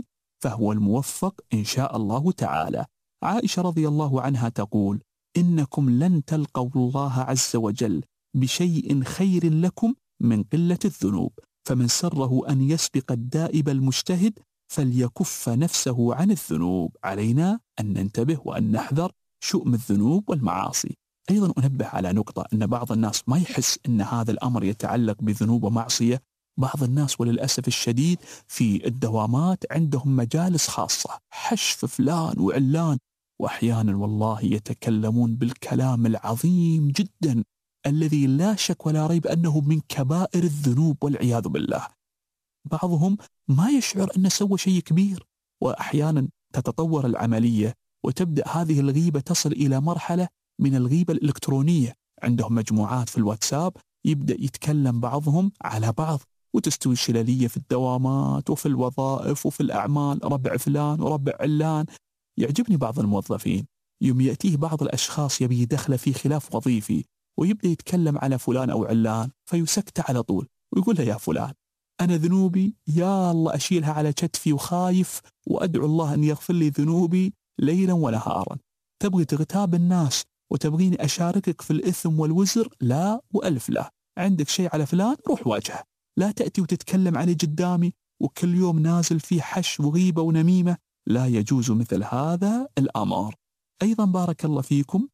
[SPEAKER 6] فهو الموفق إن شاء الله تعالى. عائشة رضي الله عنها تقول: إنكم لن تلقوا الله عز وجل بشيء خير لكم من قلة الذنوب، فمن سره أن يسبق الدائب المجتهد فليكف نفسه عن الذنوب. علينا أن ننتبه وأن نحذر شؤم الذنوب والمعاصي. أيضا أنبه على نقطة، أن بعض الناس ما يحس أن هذا الأمر يتعلق بذنوب ومعصية. بعض الناس وللأسف الشديد في الدوامات عندهم مجالس خاصة، حشف فلان وعلان، وأحيانا والله يتكلمون بالكلام العظيم جدا الذي لا شك ولا ريب أنه من كبائر الذنوب والعياذ بالله. بعضهم ما يشعر أنه سوى شيء كبير، وأحيانا تتطور العملية وتبدأ هذه الغيبة تصل إلى مرحلة من الغيبة الإلكترونية. عندهم مجموعات في الواتساب يبدأ يتكلم بعضهم على بعض، وتستوي الشلالية في الدوامات وفي الوظائف وفي الأعمال، ربع فلان وربع علان. يعجبني بعض الموظفين يوم يأتيه بعض الأشخاص يبي يدخل في خلاف وظيفي ويبدأ يتكلم على فلان أو علان، فيسكت على طول ويقول له: يا فلان، أنا ذنوبي يا الله أشيلها على كتفي وخايف وأدعو الله أن يغفر لي ذنوبي ليلا ونهارا. تبغي تغتاب الناس وتبغيني أشاركك في الإثم والوزر؟ لا وألف لا. عندك شيء على فلان روح واجهه، لا تأتي وتتكلم عليه قدامي وكل يوم نازل فيه حش وغيبة ونميمة. لا يجوز مثل هذا الأمر. أيضا بارك الله فيكم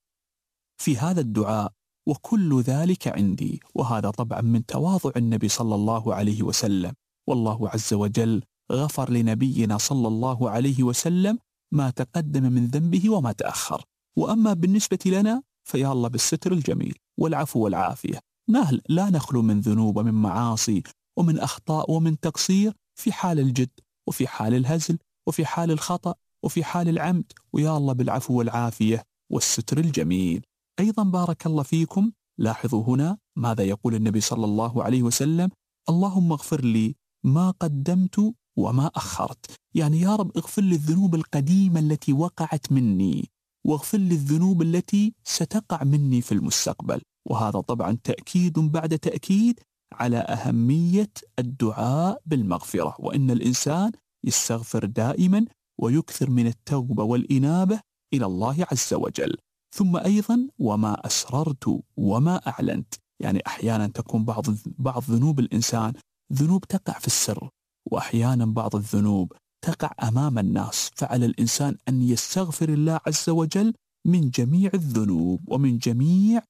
[SPEAKER 6] في هذا الدعاء: وكل ذلك عندي، وهذا طبعا من تواضع النبي صلى الله عليه وسلم، والله عز وجل غفر لنبينا صلى الله عليه وسلم ما تقدم من ذنبه وما تأخر. وأما بالنسبة لنا فيا الله بالستر الجميل والعفو والعافية، نهل لا نخلو من ذنوب ومن معاصي ومن أخطاء ومن تقصير، في حال الجد وفي حال الهزل وفي حال الخطأ وفي حال العمد، ويا الله بالعفو والعافية والستر الجميل. أيضا بارك الله فيكم لاحظوا هنا ماذا يقول النبي صلى الله عليه وسلم: اللهم اغفر لي ما قدمت وما أخرت. يعني يا رب اغفر لي الذنوب القديمة التي وقعت مني، واغفر لي الذنوب التي ستقع مني في المستقبل. وهذا طبعا تأكيد بعد تأكيد على أهمية الدعاء بالمغفرة، وإن الإنسان يستغفر دائما ويكثر من التوبة والإنابة إلى الله عز وجل. ثم أيضا وما أسررت وما أعلنت، يعني أحيانا تكون بعض بعض ذنوب الإنسان ذنوب تقع في السر، وأحيانا بعض الذنوب تقع أمام الناس، فعلى الإنسان أن يستغفر الله عز وجل من جميع الذنوب ومن جميع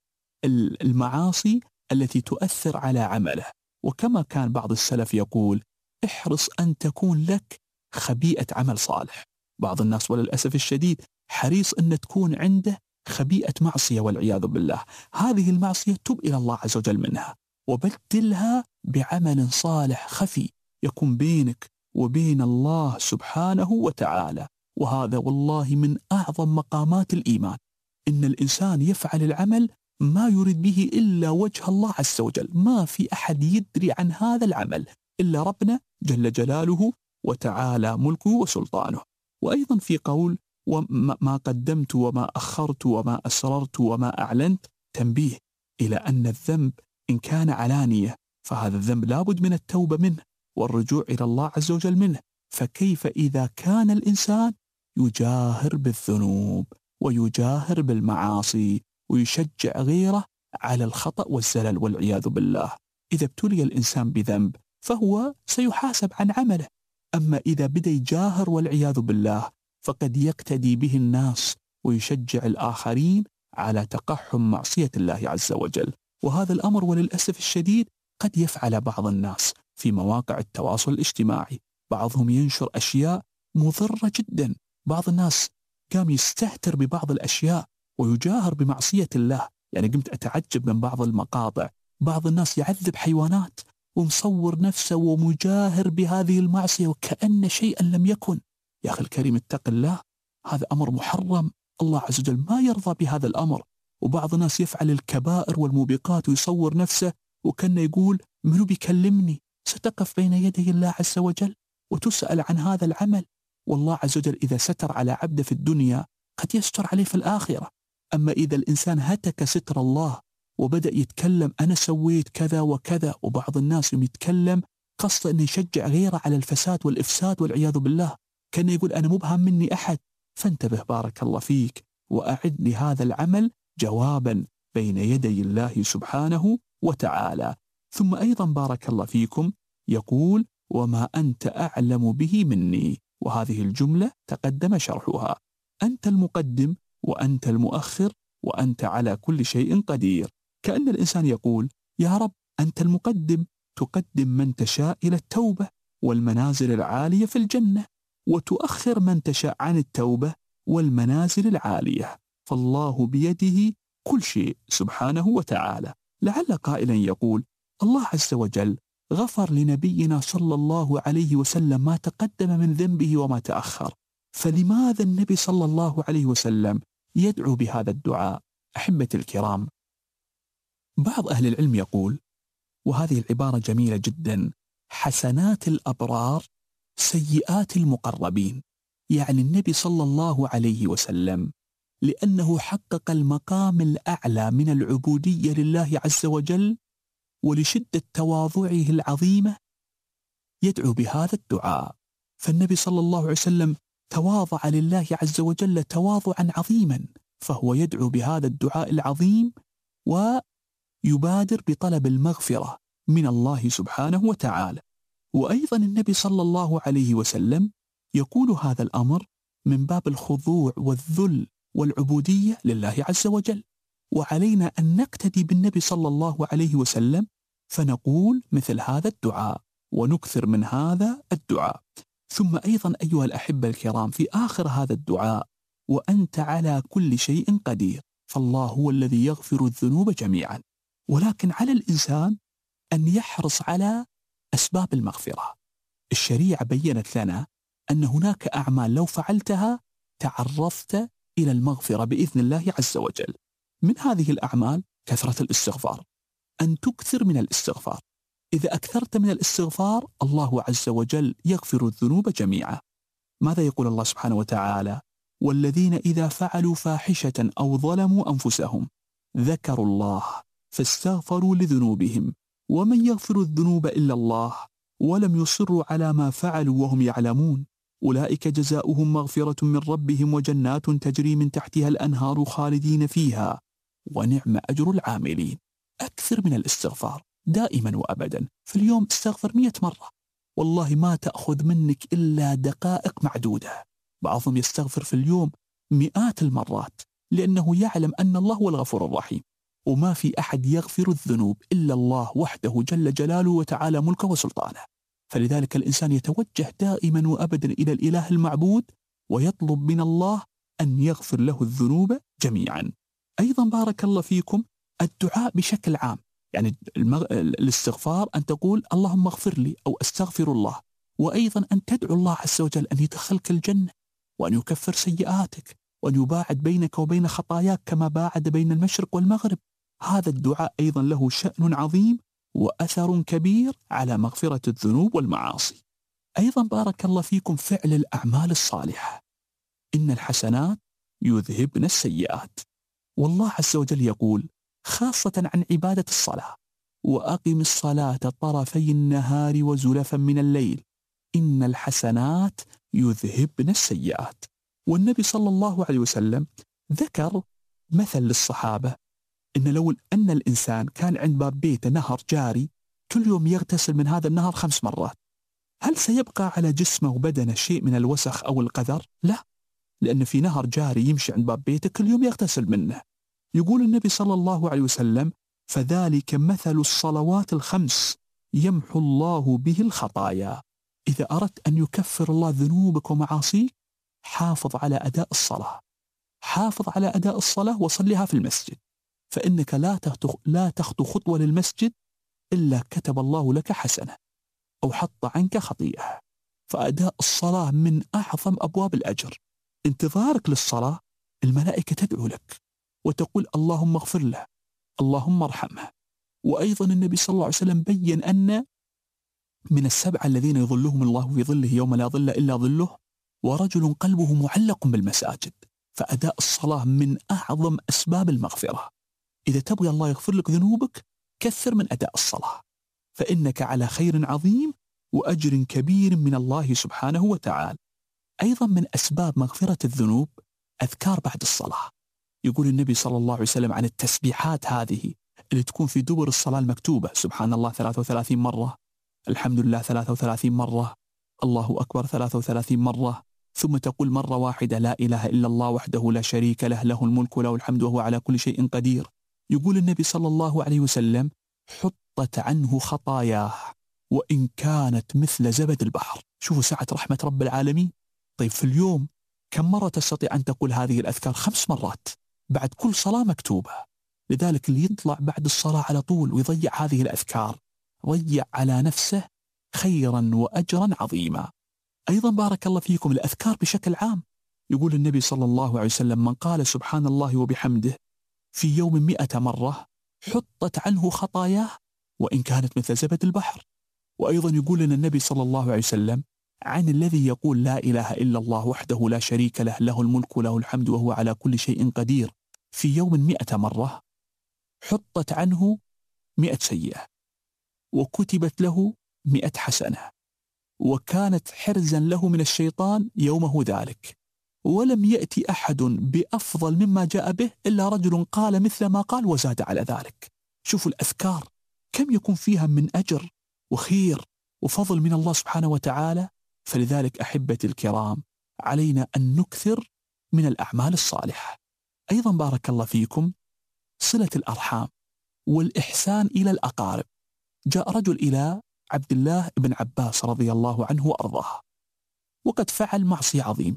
[SPEAKER 6] المعاصي التي تؤثر على عمله. وكما كان بعض السلف يقول: احرص أن تكون لك خبيئة عمل صالح. بعض الناس وللأسف الشديد حريص أن تكون عنده خبيئة معصية والعياذ بالله. هذه المعصية تب إلى الله عز وجل منها وبدلها بعمل صالح خفي يكون بينك وبين الله سبحانه وتعالى. وهذا والله من أعظم مقامات الإيمان، إن الإنسان يفعل العمل ما يريد به إلا وجه الله عز وجل، ما في أحد يدري عن هذا العمل إلا ربنا جل جلاله وتعالى ملكه وسلطانه. وأيضا في قول: وما قدمت وما أخرت وما أسررت وما أعلنت، تنبيه إلى أن الذنب إن كان علانية فهذا الذنب لابد من التوبة منه والرجوع إلى الله عز وجل منه، فكيف إذا كان الإنسان يجاهر بالذنوب ويجاهر بالمعاصي ويشجع غيره على الخطأ والزلل والعياذ بالله؟ إذا ابتلي الإنسان بذنب فهو سيحاسب عن عمله، أما إذا بدأ يجاهر والعياذ بالله فقد يقتدي به الناس ويشجع الآخرين على تقحم معصية الله عز وجل. وهذا الأمر وللأسف الشديد قد يفعل بعض الناس في مواقع التواصل الاجتماعي، بعضهم ينشر أشياء مضرة جدا. بعض الناس قام يستهتر ببعض الأشياء ويجاهر بمعصية الله. يعني قمت أتعجب من بعض المقاطع، بعض الناس يعذب حيوانات ومصور نفسه ومجاهر بهذه المعصية وكأن شيئا لم يكن. يا أخي الكريم اتق الله، هذا أمر محرم، الله عز وجل ما يرضى بهذا الأمر. وبعض الناس يفعل الكبائر والموبقات ويصور نفسه وكأنه يقول: منو بيكلمني؟ ستقف بين يدي الله عز وجل وتسأل عن هذا العمل. والله عز وجل إذا ستر على عبده في الدنيا قد يستر عليه في الآخرة. أما إذا الإنسان هتك ستر الله وبدأ يتكلم أنا سويت كذا وكذا، وبعض الناس يوم يتكلم قصد أن يشجع غيره على الفساد والإفساد والعياذ بالله، كان يقول أنا مبهم مني أحد. فانتبه بارك الله فيك، وأعد لهذا العمل جوابا بين يدي الله سبحانه وتعالى. ثم أيضا بارك الله فيكم يقول وما أنت أعلم به مني، وهذه الجملة تقدم شرحها. أنت المقدم وأنت المؤخر وأنت على كل شيء قدير. كأن الإنسان يقول يا رب أنت المقدم، تقدم من تشاء إلى التوبة والمنازل العالية في الجنة، وتؤخر من تشاء عن التوبة والمنازل العالية، فالله بيده كل شيء سبحانه وتعالى. لعل قائلا يقول الله عز وجل غفر لنبينا صلى الله عليه وسلم ما تقدم من ذنبه وما تأخر، فلماذا النبي صلى الله عليه وسلم يدعو بهذا الدعاء؟ أحبتي الكرام، بعض أهل العلم يقول، وهذه العبارة جميلة جدا، حسنات الأبرار سيئات المقربين. يعني النبي صلى الله عليه وسلم لأنه حقق المقام الأعلى من العبودية لله عز وجل ولشدة تواضعه العظيمة يدعو بهذا الدعاء. فالنبي صلى الله عليه وسلم تواضع لله عز وجل تواضعا عظيما، فهو يدعو بهذا الدعاء العظيم ويبادر بطلب المغفرة من الله سبحانه وتعالى. وأيضا النبي صلى الله عليه وسلم يقول هذا الأمر من باب الخضوع والذل والعبودية لله عز وجل، وعلينا أن نقتدي بالنبي صلى الله عليه وسلم فنقول مثل هذا الدعاء ونكثر من هذا الدعاء. ثم أيضا أيها الأحبة الكرام في آخر هذا الدعاء وأنت على كل شيء قدير، فالله هو الذي يغفر الذنوب جميعا، ولكن على الإنسان أن يحرص على أسباب المغفرة. الشريعة بيّنت لنا أن هناك أعمال لو فعلتها تعرضت إلى المغفرة بإذن الله عز وجل. من هذه الأعمال كثرة الاستغفار، أن تكثر من الاستغفار. إذا أكثرت من الاستغفار الله عز وجل يغفر الذنوب جميعا. ماذا يقول الله سبحانه وتعالى؟ والذين إذا فعلوا فاحشة أو ظلموا أنفسهم ذكروا الله فاستغفروا لذنوبهم ومن يغفر الذنوب إلا الله ولم يصروا على ما فعلوا وهم يعلمون أولئك جزاؤهم مغفرة من ربهم وجنات تجري من تحتها الأنهار خالدين فيها ونعم أجر العاملين. أكثر من الاستغفار دائما وأبدا. في اليوم استغفر مئة مرة، والله ما تأخذ منك إلا دقائق معدودة. بعضهم يستغفر في اليوم مئات المرات لأنه يعلم أن الله هو الغفور الرحيم، وما في أحد يغفر الذنوب إلا الله وحده جل جلاله وتعالى ملكه وسلطانه. فلذلك الإنسان يتوجه دائما وأبدا إلى الإله المعبود ويطلب من الله أن يغفر له الذنوب جميعا. أيضا بارك الله فيكم الدعاء بشكل عام، يعني المغ... الاستغفار أن تقول اللهم اغفر لي أو أستغفر الله، وأيضا أن تدعو الله عز وجل أن يدخلك الجنة وأن يكفر سيئاتك وأن يباعد بينك وبين خطاياك كما باعد بين المشرق والمغرب. هذا الدعاء أيضا له شأن عظيم وأثر كبير على مغفرة الذنوب والمعاصي. أيضا بارك الله فيكم فعل الأعمال الصالحة، إن الحسنات يذهبن السيئات. والله عز وجل يقول خاصة عن عبادة الصلاة وأقم الصلاة طرفي النهار وزلفا من الليل إن الحسنات يذهبن السيئات. والنبي صلى الله عليه وسلم ذكر مثل للصحابة إن لو أن الإنسان كان عند باب بيته نهر جاري كل يوم يغتسل من هذا النهر خمس مرات، هل سيبقى على جسمه وبدنه شيء من الوسخ أو القذر؟ لا، لأن في نهر جاري يمشي عند باب بيته كل يوم يغتسل منه. يقول النبي صلى الله عليه وسلم فذلك مثل الصلوات الخمس يمحو الله به الخطايا. إذا أردت أن يكفر الله ذنوبك ومعاصيك حافظ على أداء الصلاة، حافظ على أداء الصلاة وصلها في المسجد، فإنك لا لا تخطو خطوة للمسجد إلا كتب الله لك حسنة أو حط عنك خطيئة. فأداء الصلاة من أعظم أبواب الأجر. انتظارك للصلاة الملائكة تدعو لك وتقول اللهم اغفر له اللهم ارحمه. وأيضا النبي صلى الله عليه وسلم بيّن أن من السبعة الذين يظلهم الله في ظله يوم لا ظل إلا ظله ورجل قلبه معلق بالمساجد. فأداء الصلاة من أعظم أسباب المغفرة. إذا تبغي الله يغفر لك ذنوبك كثر من أداء الصلاة، فإنك على خير عظيم وأجر كبير من الله سبحانه وتعالى. أيضا من أسباب مغفرة الذنوب أذكار بعد الصلاة. يقول النبي صلى الله عليه وسلم عن التسبيحات هذه اللي تكون في دبر الصلاة المكتوبة: سبحان الله ثلاثة وثلاثين مرة، الحمد لله ثلاثة وثلاثين مرة، الله أكبر ثلاثة وثلاثين مرة، ثم تقول مرة واحدة: لا إله إلا الله وحده لا شريك له، له الملك وله الحمد وهو على كل شيء قدير. يقول النبي صلى الله عليه وسلم: حطت عنه خطاياه وإن كانت مثل زبد البحر. شوفوا سعة رحمة رب العالمين. طيب في اليوم كم مرة تستطيع أن تقول هذه الأذكار؟ خمس مرات بعد كل صلاة مكتوبة. لذلك اللي يطلع بعد الصلاة على طول ويضيع هذه الأذكار ضيع على نفسه خيرا وأجرا عظيما. أيضا بارك الله فيكم الأذكار بشكل عام. يقول النبي صلى الله عليه وسلم: من قال سبحان الله وبحمده في يوم مئة مرة حطت عنه خطاياه وإن كانت مثل زبد البحر. وأيضا يقول لنا النبي صلى الله عليه وسلم عن الذي يقول: لا إله إلا الله وحده لا شريك له، له الملك وله الحمد وهو على كل شيء قدير، في يوم مئة مرة حطت عنه مئة سيئة وكتبت له مئة حسنة، وكانت حرزا له من الشيطان يومه ذلك، ولم يأتي أحد بأفضل مما جاء به إلا رجل قال مثل ما قال وزاد على ذلك. شوفوا الأذكار كم يكون فيها من أجر وخير وفضل من الله سبحانه وتعالى. فلذلك أحبتي الكرام علينا أن نكثر من الأعمال الصالحة. أيضا بارك الله فيكم صلة الأرحام والإحسان إلى الأقارب. جاء رجل إلى عبد الله بن عباس رضي الله عنه وأرضاه وقد فعل معصية عظيمة،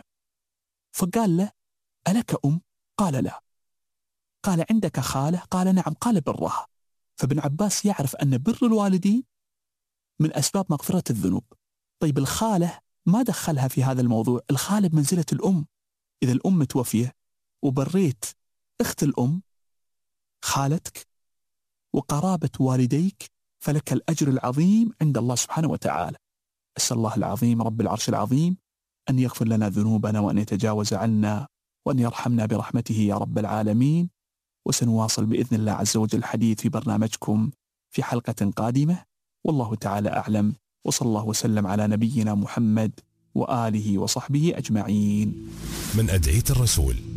[SPEAKER 6] فقال له: ألك أم؟ قال لا. قال: عندك خالة؟ قال نعم. قال: برها. فابن عباس يعرف أن بر الوالدين من أسباب مغفرة الذنوب. طيب الخالة ما دخلها في هذا الموضوع؟ الخالة بمنزلة الأم. إذا الأم توفية وبريت أخت الأم خالتك وقرابة والديك فلك الأجر العظيم عند الله سبحانه وتعالى. أسأل الله العظيم رب العرش العظيم أن يغفر لنا ذنوبنا وأن يتجاوز عنا وأن يرحمنا برحمته يا رب العالمين. وسنواصل بإذن الله عز وجل الحديث في برنامجكم في حلقة قادمة، والله تعالى أعلم، وصلى الله وسلم على نبينا محمد وآله وصحبه أجمعين.
[SPEAKER 5] من أدعية الرسول